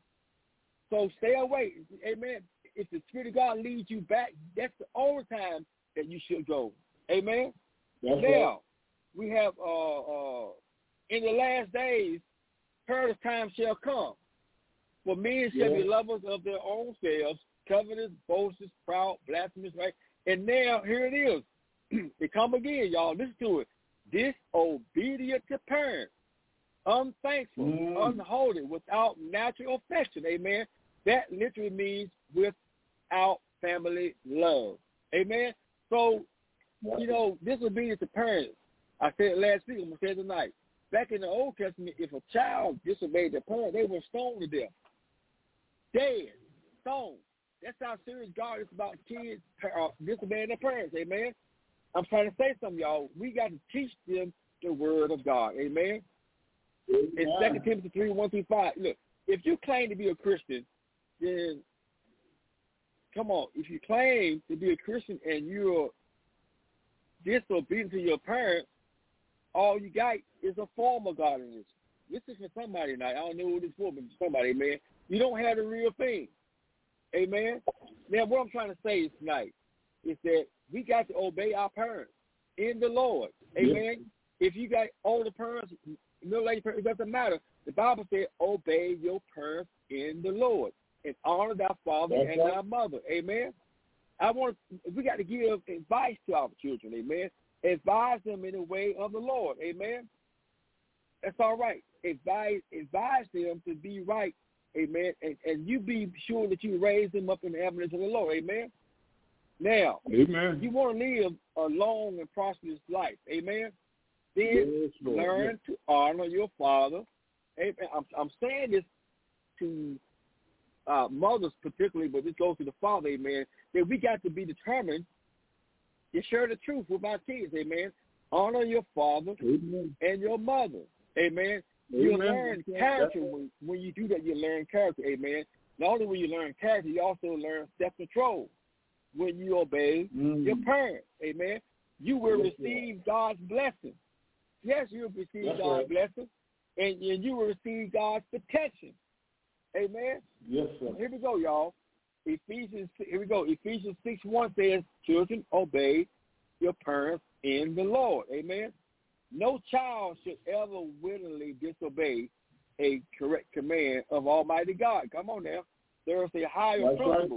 So stay away, amen. If the Spirit of God leads you back, that's the only time that you should go. Amen? That's now, right. we have, uh, uh, in the last days, perilous time shall come. For men shall yeah. be lovers of their own selves, covetous, boasters, proud, blasphemous, right? And now, here it is. They come again, y'all. Listen to it. Disobedient to parents, unthankful, mm. unholy, without natural affection. Amen? That literally means without family love. Amen? So, you know, disobedience to parents. I said it last week, I'm going to say it tonight. Back in the Old Testament, if a child disobeyed their parents, they were stoned to death. Dead. Stoned. That's how serious God is about kids uh, disobeying their parents. Amen? I'm trying to say something, y'all. We got to teach them the word of God. Amen? Amen. In Second Timothy three, one through five, look, if you claim to be a Christian, then, come on, if you claim to be a Christian and you're disobedient to your parents, all you got is a form of godliness. This is for somebody tonight. I don't know who this is for, but somebody, amen. You don't have the real thing. Amen? Now, what I'm trying to say is tonight is that we got to obey our parents in the Lord. Amen? Yeah. If you got older parents, middle-aged parents, it doesn't matter. The Bible said, obey your parents in the Lord and honor thy father That's and right. thy mother. Amen? I want we got to give advice to our children. Amen? Advise them in the way of the Lord. Amen? That's all right. Advise, advise them to be right. Amen? And, and you be sure that you raise them up in the evidence of the Lord. Amen? Now, Amen. You want to live a long and prosperous life. Amen? Then yes, learn yes. to honor your father. Amen. I'm, I'm saying this to uh, mothers particularly, but this goes to the father, amen, that we got to be determined to share the truth with our kids, amen. Honor your father amen. And your mother, amen. You learn character when, when you do that. You learn character, amen. Not only will you learn character, you also learn self-control when you obey mm. your parents, amen. You will yes, receive yes. God's blessing. Yes, you will receive That's God's right. blessing, and, and you will receive God's protection. Amen? Yes, sir. Here we go, y'all. Ephesians, here we go. Ephesians six one says, children, obey your parents in the Lord. Amen? No child should ever willingly disobey a correct command of Almighty God. Come on now. There is a higher That's principle right.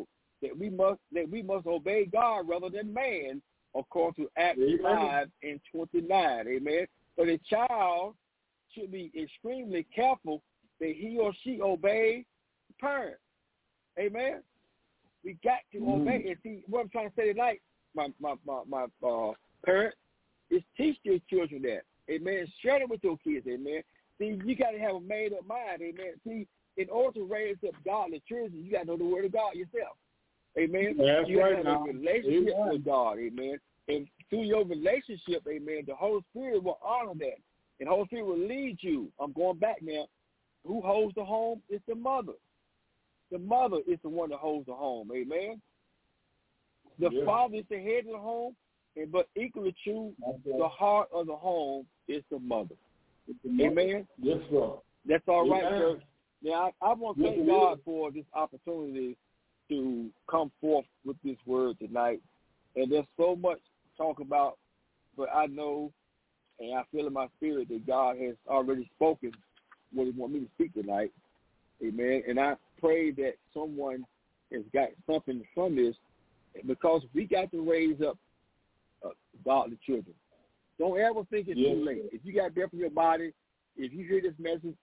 that we must that we must obey God rather than man, according to Acts Amen. five and twenty-nine. Amen. So the child should be extremely careful that he or she obey the parent. Amen. We got to mm. obey. And see, what I'm trying to say tonight, my my my, my uh, parents, is teach your children that. Amen. Share it with your kids. Amen. See, you got to have a made-up mind. Amen. See, in order to raise up godly children, you got to know the word of God yourself. Amen. That's you right have now. a relationship Amen. with God. Amen. And through your relationship, amen, the Holy Spirit will honor that. And the Holy Spirit will lead you. I'm going back now. Who holds the home? It's the mother. The mother is the one that holds the home. Amen. The yeah. father is the head of the home, and but equally true, the heart of the home is the mother. The mother. Amen. Yes, sir. That's all Amen. right, church. Now, I, I want to yes, thank God for this opportunity to come forth with this word tonight. And there's so much to talk about, but I know and I feel in my spirit that God has already spoken what he wants me to speak tonight. Amen. And I pray that someone has got something from this, because we got to raise up uh, godly children. Don't ever think it's yes. too late. If you got breath in your body, if you hear this message,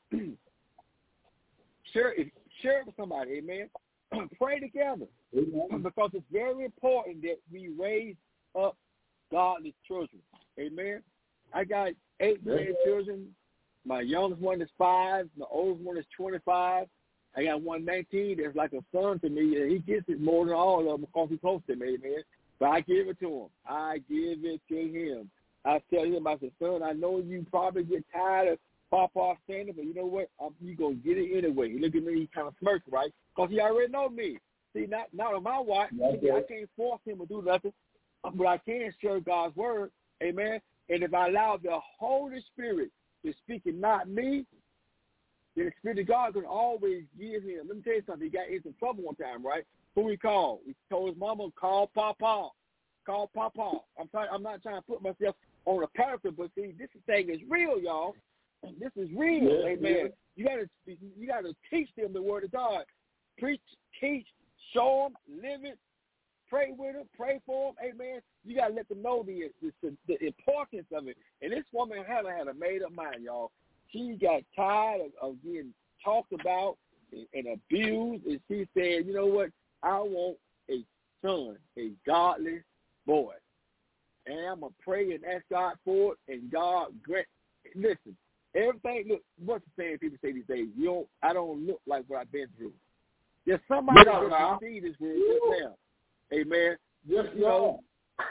share it, share it with somebody. Amen. Pray together. Amen. Because it's very important that we raise up godly children. Amen. I got eight grandchildren. My youngest one is five. My oldest one is twenty-five. I got one nineteen that's like a son to me, and he gets it more than all of them because he's close to me, man. But I give it to him. I give it to him. I tell him, I said, son, I know you probably get tired of Papa standing, but you know what? I'm, you going to get it anyway. He look at me, he kind of smirks, right? Because he already know me. See, not, not on my watch. Okay. I can't force him to do nothing, but I can share God's word. Amen. And if I allow the Holy Spirit to speak and not me, then the Spirit of God can always give him. Let me tell you something. He got in some trouble one time, right? Who he called? He told his mama, call Papa. Call Papa. I'm trying, I'm not trying to put myself on a pedestal, but see, this thing is real, y'all. This is real. Yeah, Amen. yeah. You gotta you gotta teach them the word of God. Preach, teach, show them, live it, pray with them, pray for them. Amen. You gotta let them know the the, the importance of it. And this woman Hannah had a made up mind, y'all. She got tired of, of getting talked about and, and abused, and she said, you know what? I want a son, a godly boy. And I'm going to pray and ask God for it, and God grant. Listen, everything, look, what's the saying people say these days? You don't, I don't look like what I've been through. There's somebody Yeah, that now. can see this word just now. Amen. Yes, You know,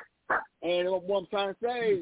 and what I'm trying to say,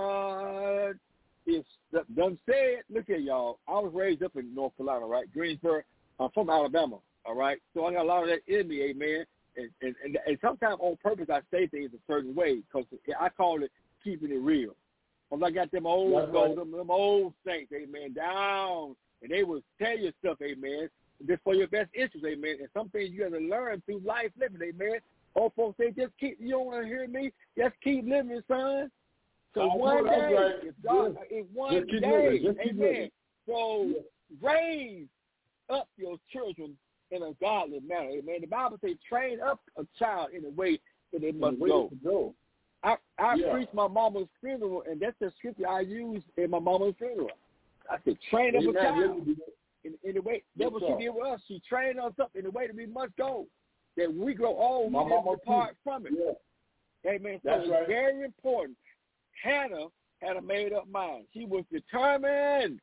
God is done said. Look here, y'all. I was raised up in North Carolina, right? Greensboro. I'm from Alabama, all right? So I got a lot of that in me, amen. And, and, and, and sometimes on purpose I say things a certain way because I call it keeping it real. Because I got them old, That's right. them, them old saints, amen, down, and they will tell you stuff, amen, just for your best interest, amen. And some things you got to learn through life living, amen. Old folks say, just keep, you don't want to hear me? Just keep living, son. So I one know, that's day, right. if God, Yeah. if one Just keep day, living. Just keep amen. living. So Yeah. raise up your children in a godly manner, amen. The Bible says, train up a child in a way that they must Way go. to go. I, I Yeah. preached my mama's funeral, and that's the scripture I used in my mama's funeral. I said, train up Amen. a child Yes, you do. in, in the way. Yes, That's what sir. she did with us. She trained us up in the way that we must go. That when we grow old, My we didn't mama depart too. from it. Yeah. Amen. So That's it's right. very important. Hannah had a made-up mind. She was determined.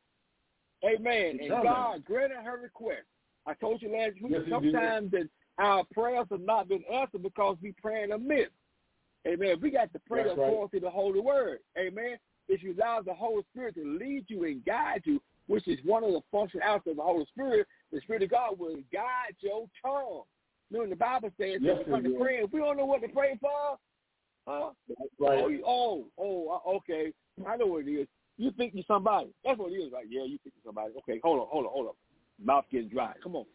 Amen. Determined. And God granted her request. I told you last week, Yes, he sometimes that our prayers have not been answered because we praying amiss. Amen. We got to pray That's according right. to the Holy Word. Amen. If you allow the Holy Spirit to lead you and guide you, which is one of the functionalities of the Holy Spirit, the Spirit of God will guide your tongue. You know, the Bible says Yes, that we come it to will. pray. If we don't know what to pray for, huh? That's right. Oh, you- oh, oh, uh, okay. I know what it is. You think you're somebody. That's what it is, right? Yeah, you think you're somebody. Okay, hold on, hold on, hold on. Mouth getting dry. Come on.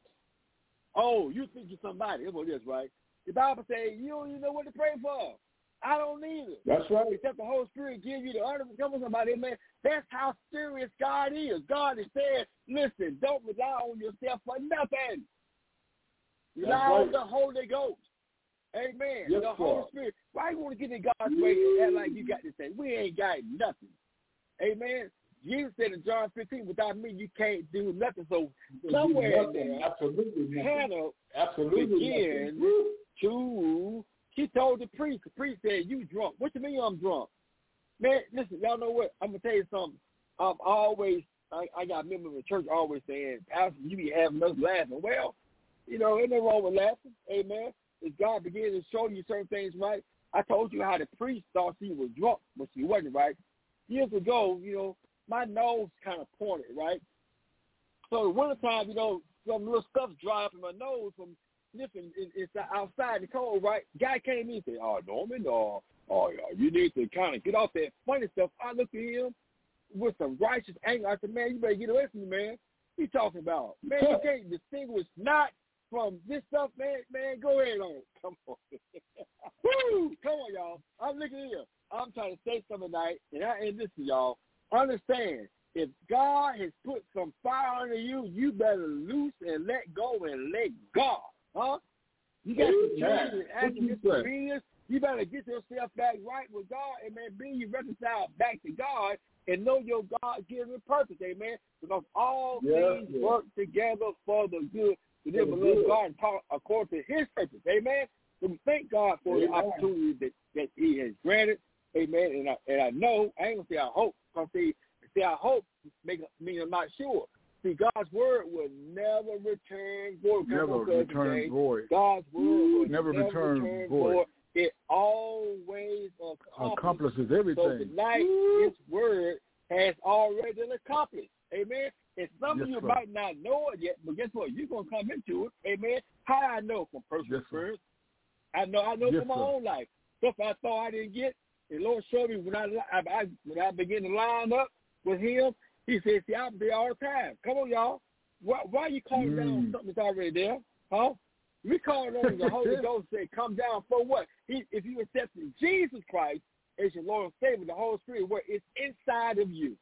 Oh, you think you're somebody. That's what it is, right? The Bible says you don't even know what to pray for. I don't either. That's right. Except the Holy Spirit give you the honor to come with somebody, man. That's how serious God is. God is saying, listen, don't rely on yourself for nothing. Rely That's on right. the Holy Ghost. Amen. Yes, the sir. Holy Spirit. Why you want to get in God's way and act like you got this thing? We ain't got nothing. Amen. Jesus said in John fifteen, without me, you can't do nothing. So somewhere in there, absolutely Hannah absolutely began to, she told the priest, the priest said, you drunk. What you mean I'm drunk? Man, listen, y'all know what? I'm going to tell you something. I'm always, I, I got members of the church always saying, Pastor, you be having us laughing. Well, you know, ain't nothing wrong with laughing. Amen. If God begins to show you certain things, right? I told you how the priest thought she was drunk, but she wasn't, right? Years ago, you know, my nose kind of pointed, right? So the wintertime, you know, some little stuff dry up in my nose from sniffing it's outside the cold, right? Guy came in and said, oh, Norman, or oh, you need to kind of get off that funny stuff. I looked at him with some righteous anger. I said, man, you better get away from me, man. What you talking about? Man, you can't distinguish not from this stuff, man. Man, go ahead on. Come on. Woo! Come on, y'all. I'm looking here. I'm trying to say something tonight, and I and listen, y'all. Understand, if God has put some fire under you, you better loose and let go and let God. Huh? You got to change and act in disobedience. You better get yourself back right with God, amen. Be you reconciled back to God and know your God-given purpose, amen. Because all yes, things yes. work together for the good to them who love God and talk according to his purpose, amen. So we thank God for amen. the opportunity that, that he has granted, amen. And I, and I know, I ain't going to say I hope, I'm going to say I hope, make mean I'm not sure. See, God's word will never return void. Never return void. God's word will never, never return, return void. void. It always accomplishes, accomplishes everything. So tonight, His word has already been accomplished. Amen. And some yes, of you sir. might not know it yet, but guess what? You're gonna come into it. Amen. How I know from personal yes, experience? I know. I know yes, from my sir. own life. Stuff I thought I didn't get. The Lord showed me when I, I, I when I began to line up with Him. He said, "See, I'm there all the time. Come on, y'all. Why, why are you calling mm. down something that's already there? Huh? We call it on the Holy Ghost say, come down for what? He, if you accept Jesus Christ as your Lord and Savior, the Holy Spirit, where it's inside of you.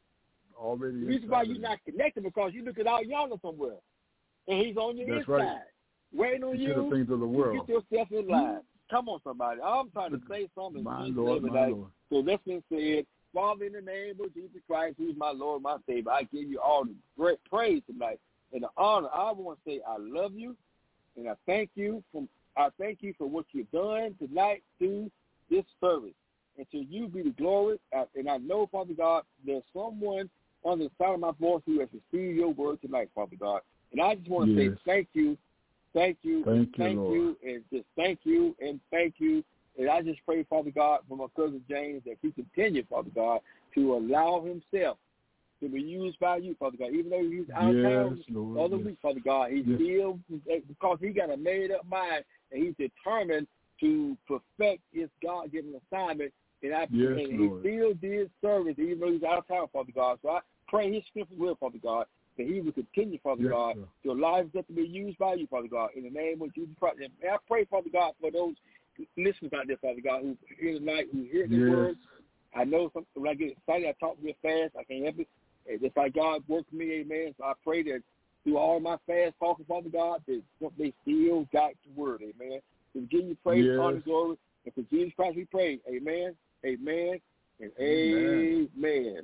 Already. The reason why you're not connected because you look at out yonder somewhere, and He's on your That's inside, right. waiting on you. The things of the world. Get yourself in line. Come on, somebody. I'm trying to say something. My Jesus Lord, my tonight. Lord. So that's been said. Father, in the name of Jesus Christ, who's my Lord, my Savior, I give you all the great praise tonight and the honor. I want to say I love you. And I thank you for I thank you for what you've done tonight through this service. And to you be the glory. And I know, Father God, there's someone on the side of my voice who has received your word tonight, Father God. And I just want to yes. say thank you, thank you, thank, and thank you, you, and just thank you and thank you. And I just pray, Father God, for my cousin James that he continue, Father God, to allow himself to be used by you, Father God. Even though he's out of yes, town Lord, the other yes. week, Father God, he's yes. still, because he got a made-up mind, and he's determined to perfect his God-given assignment, and, I, yes, and he Lord. still did service, even though he's out of town, Father God. So I pray his strength will, Father God, that he will continue, Father yes, God, sir. to allow himself to be used by you, Father God, in the name of Jesus Christ. And I pray, Father God, for those listeners out there, Father God, who hear tonight, who hear this yes. word. I know some, when I get excited, I talk real fast. I can't help it. And just like God worked for me, amen. So I pray that through all my fast talking, Father God, that they still got the word, amen. So we give you praise, yes. honor, glory. And for Jesus Christ we pray, amen, amen, and amen. amen.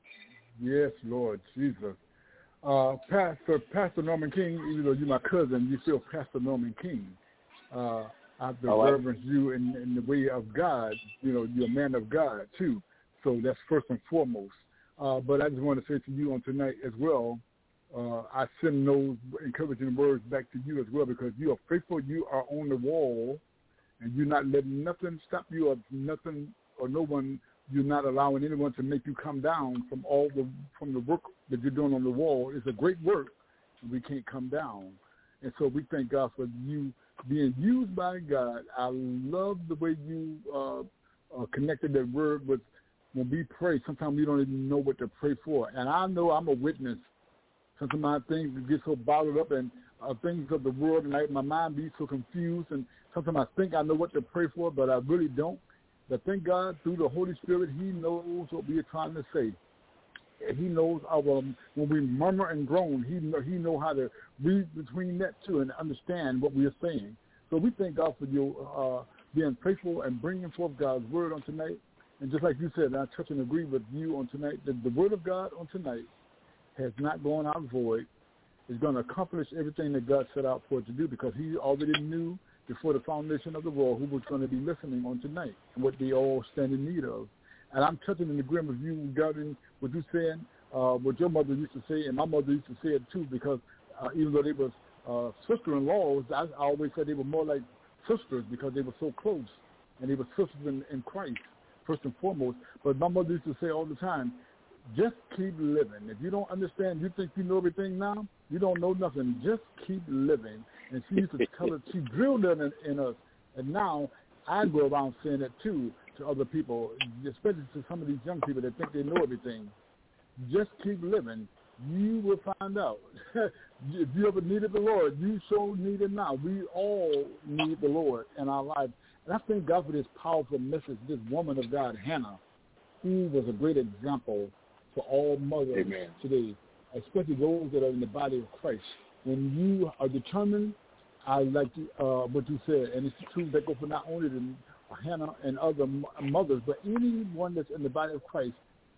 Yes, Lord Jesus. Uh, Pastor Pastor Norman King, even though you're my cousin, you still Pastor Norman King. Uh, I have to right. reverence you in, in the way of God. You know, you're a man of God, too. So that's first and foremost. Uh, but I just want to say to you on tonight as well, uh, I send those encouraging words back to you as well because you are faithful. You are on the wall, and you're not letting nothing stop you or nothing or no one. You're not allowing anyone to make you come down from all the from the work that you're doing on the wall. It's a great work, and we can't come down. And so we thank God for you being used by God. I love the way you uh, uh, connected that word with when we pray. Sometimes we don't even know what to pray for. And I know I'm a witness. Sometimes things get so bottled up and uh, things of the world, and I, my mind be so confused. And sometimes I think I know what to pray for, but I really don't. But thank God, through the Holy Spirit, He knows what we are trying to say. He knows our, um, when we murmur and groan, He know, he know how to read between that too and understand what we are saying. So we thank God for you uh, being faithful and bringing forth God's word on tonight. And just like you said, I touch and agree with you on tonight, that the word of God on tonight has not gone out void. It's going to accomplish everything that God set out for it to do, because he already knew before the foundation of the world who was going to be listening on tonight and what they all stand in need of. And I'm touching and agreeing with you regarding what you're saying, uh, what your mother used to say, and my mother used to say it too, because uh, even though they were uh, sister-in-laws, I, I always said they were more like sisters because they were so close, and they were sisters in, in Christ, first and foremost. But my mother used to say all the time, just keep living. If you don't understand, you think you know everything now, you don't know nothing. Just keep living. And she used to tell us, she drilled that in, in us. And now I go around saying that too to other people, especially to some of these young people that think they know everything. Just keep living. You will find out. If you ever needed the Lord, you so need it now. We all need the Lord in our lives. And I thank God for this powerful message, this woman of God, Hannah, who was a great example for all mothers Amen. Today, especially those that are in the body of Christ. When you are determined, I like uh, what you said, and it's true that goes for not only the, Hannah and other mothers, but anyone that's in the body of Christ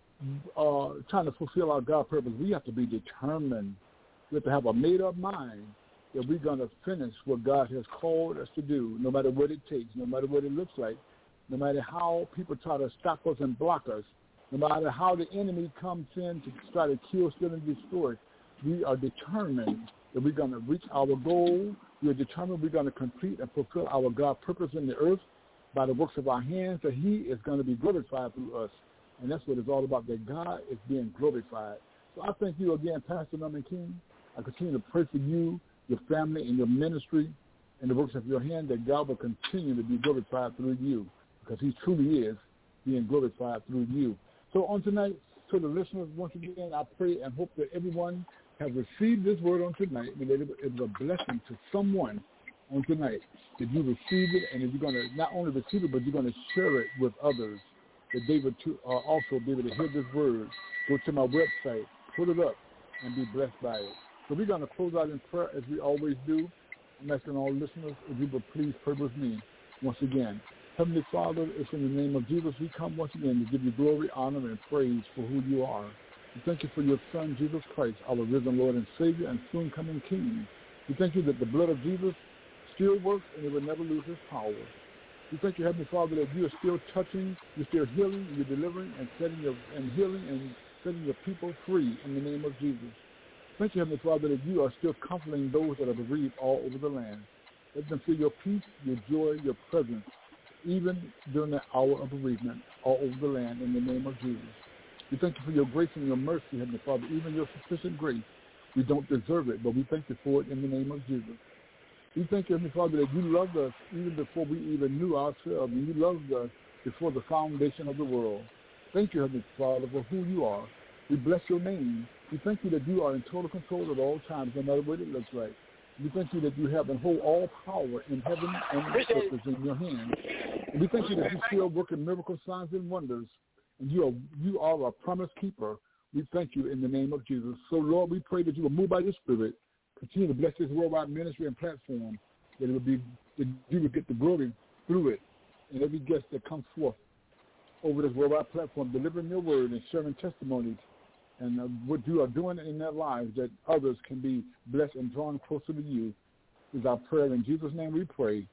uh, trying to fulfill our God purpose. We have to be determined. We have to have a made-up mind that we're going to finish what God has called us to do, no matter what it takes, no matter what it looks like, no matter how people try to stop us and block us, no matter how the enemy comes in to try to kill, steal, and destroy. We are determined that we're going to reach our goal. We are determined we're going to complete and fulfill our God purpose in the earth by the works of our hands, that he is going to be glorified through us. And that's what it's all about, that God is being glorified. So I thank you again, Pastor Norman King. I continue to pray for you, your family, and your ministry, and the works of your hand, that God will continue to be glorified through you, because he truly is being glorified through you. So on tonight, to the listeners, once again, I pray and hope that everyone has received this word on tonight, and that it is a blessing to someone on tonight, that you receive it, and that you're going to not only receive it, but you're going to share it with others, that they would to, uh, also be able to hear this word. Go to my website, put it up, and be blessed by it. So we're going to close out in prayer as we always do. I'm asking all listeners, if you would please pray with me once again. Heavenly Father, it's in the name of Jesus we come once again to give you glory, honor, and praise for who you are. We thank you for your Son, Jesus Christ, our risen Lord and Savior and soon-coming King. We thank you that the blood of Jesus still works and it will never lose its power. We thank you, Heavenly Father, that you are still touching, you're still healing, you're delivering, and setting your and healing and setting your people free in the name of Jesus. Thank you, Heavenly Father, that you are still comforting those that are bereaved all over the land. Let them feel your peace, your joy, your presence, even during the hour of bereavement all over the land in the name of Jesus. We thank you for your grace and your mercy, Heavenly Father, even your sufficient grace. We don't deserve it, but we thank you for it in the name of Jesus. We thank you, Heavenly Father, that you loved us even before we even knew ourselves, and you loved us before the foundation of the world. Thank you, Heavenly Father, for who you are. We bless your name. We thank you that you are in total control at all times, no matter what it looks like. We thank you that you have and hold all power in heaven and on earth is in your hands. And we thank you that you still work in miracles, signs, and wonders, and you are you are a promise keeper. We thank you in the name of Jesus. So, Lord, we pray that you will move by your Spirit, continue to bless this worldwide ministry and platform, that it will be that you will get the glory through it, and every guest that comes forth over this worldwide platform, delivering your word and sharing testimonies and uh, what you are doing in their lives, that others can be blessed and drawn closer to you, is our prayer. In Jesus' name we pray.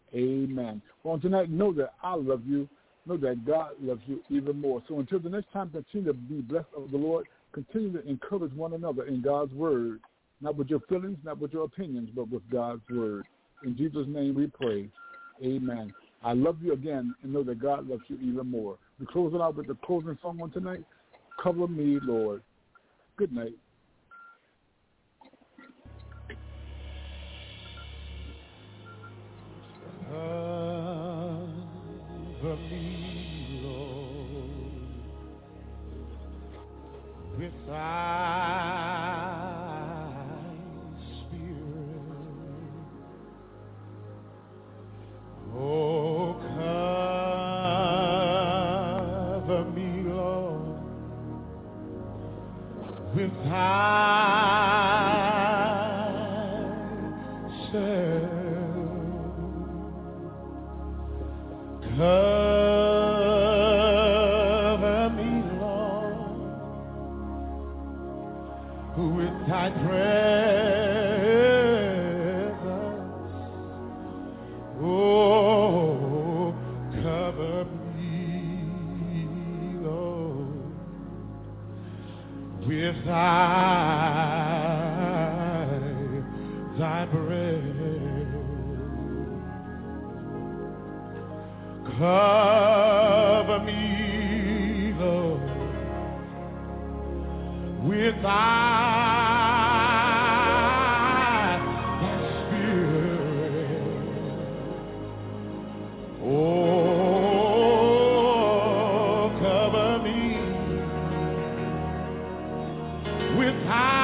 Amen. Well, tonight, know that I love you. Know that God loves you even more. So until the next time, continue to be blessed of the Lord. Continue to encourage one another in God's word, not with your feelings, not with your opinions, but with God's word. In Jesus' name we pray. Amen. I love you again, and know that God loves you even more. We close it out with the closing song on tonight. Cover me, Lord. Good night. Cover me, Lord, with thy Spirit. Oh, cover me, Lord, with thyself. presence. Oh, cover me, Lord, with thy, thy presence. Cover me, Lord, with thy, thy spirit. Oh, cover me with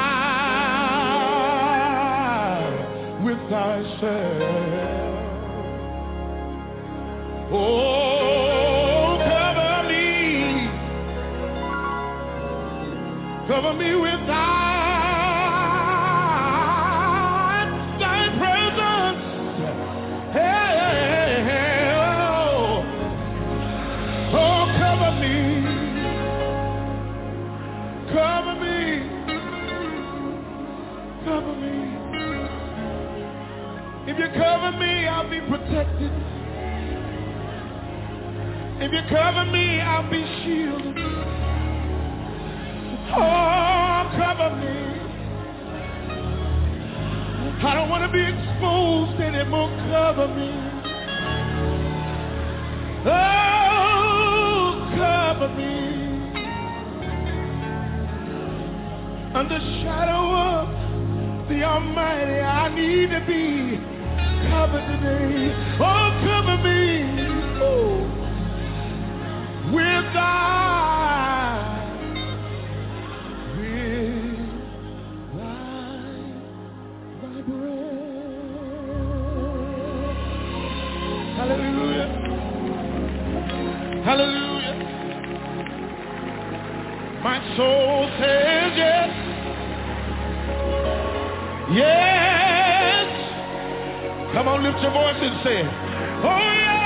thy, with thyself. Oh, cover me, cover me with thy, thy presence. Hey, oh, oh, cover me, cover me, cover me. If you cover me, I'll be protected. If you cover me, I'll be shielded. Oh, cover me. I don't want to be exposed anymore. Cover me. Oh, cover me. Under the shadow of the Almighty, I need to be covered today. Oh, cover me. Ooh. With thy, with thy, thy breath. Hallelujah. Hallelujah. My soul says yes. Yes. Come on, lift your voice and say it. Oh, yeah.